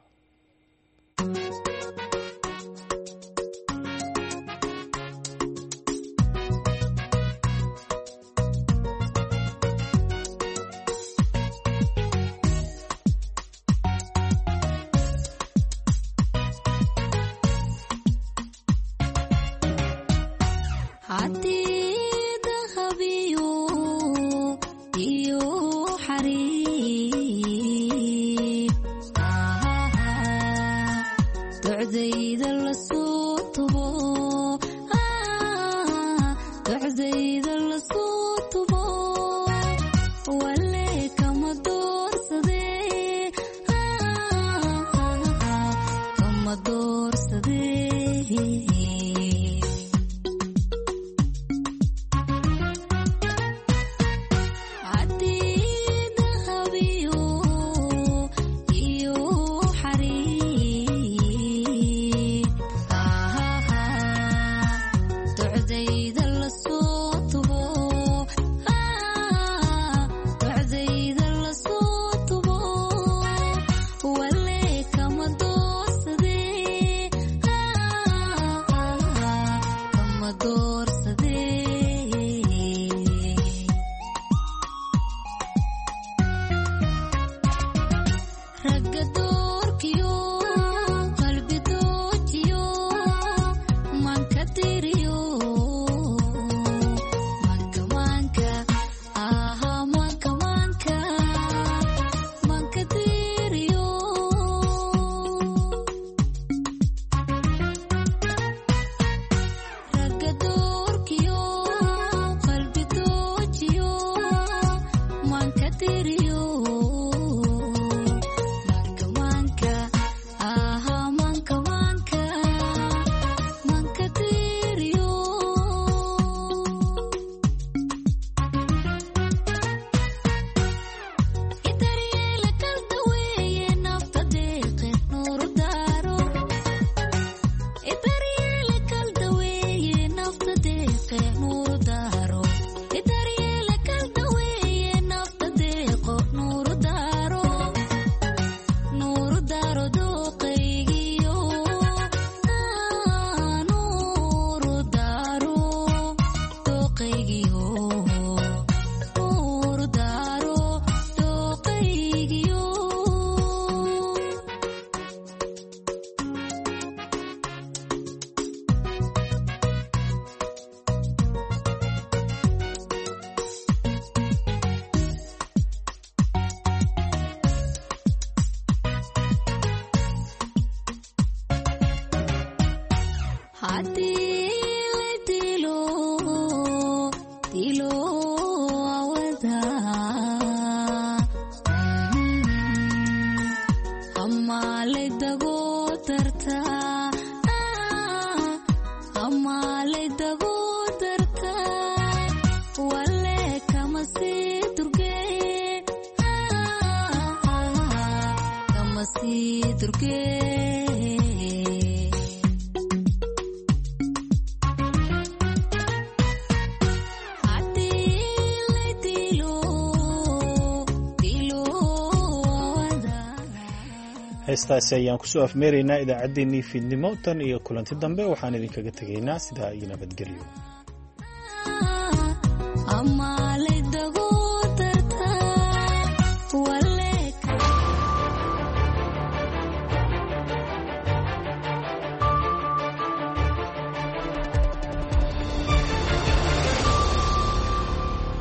Speaker 1: heestaasi ayaan kusoo afmeeraynaa idaacaddeenii fiidnimo tan iyo kulanti dambe waxaan idinkaga tegaynaa sidaa iyo nabadgelyo.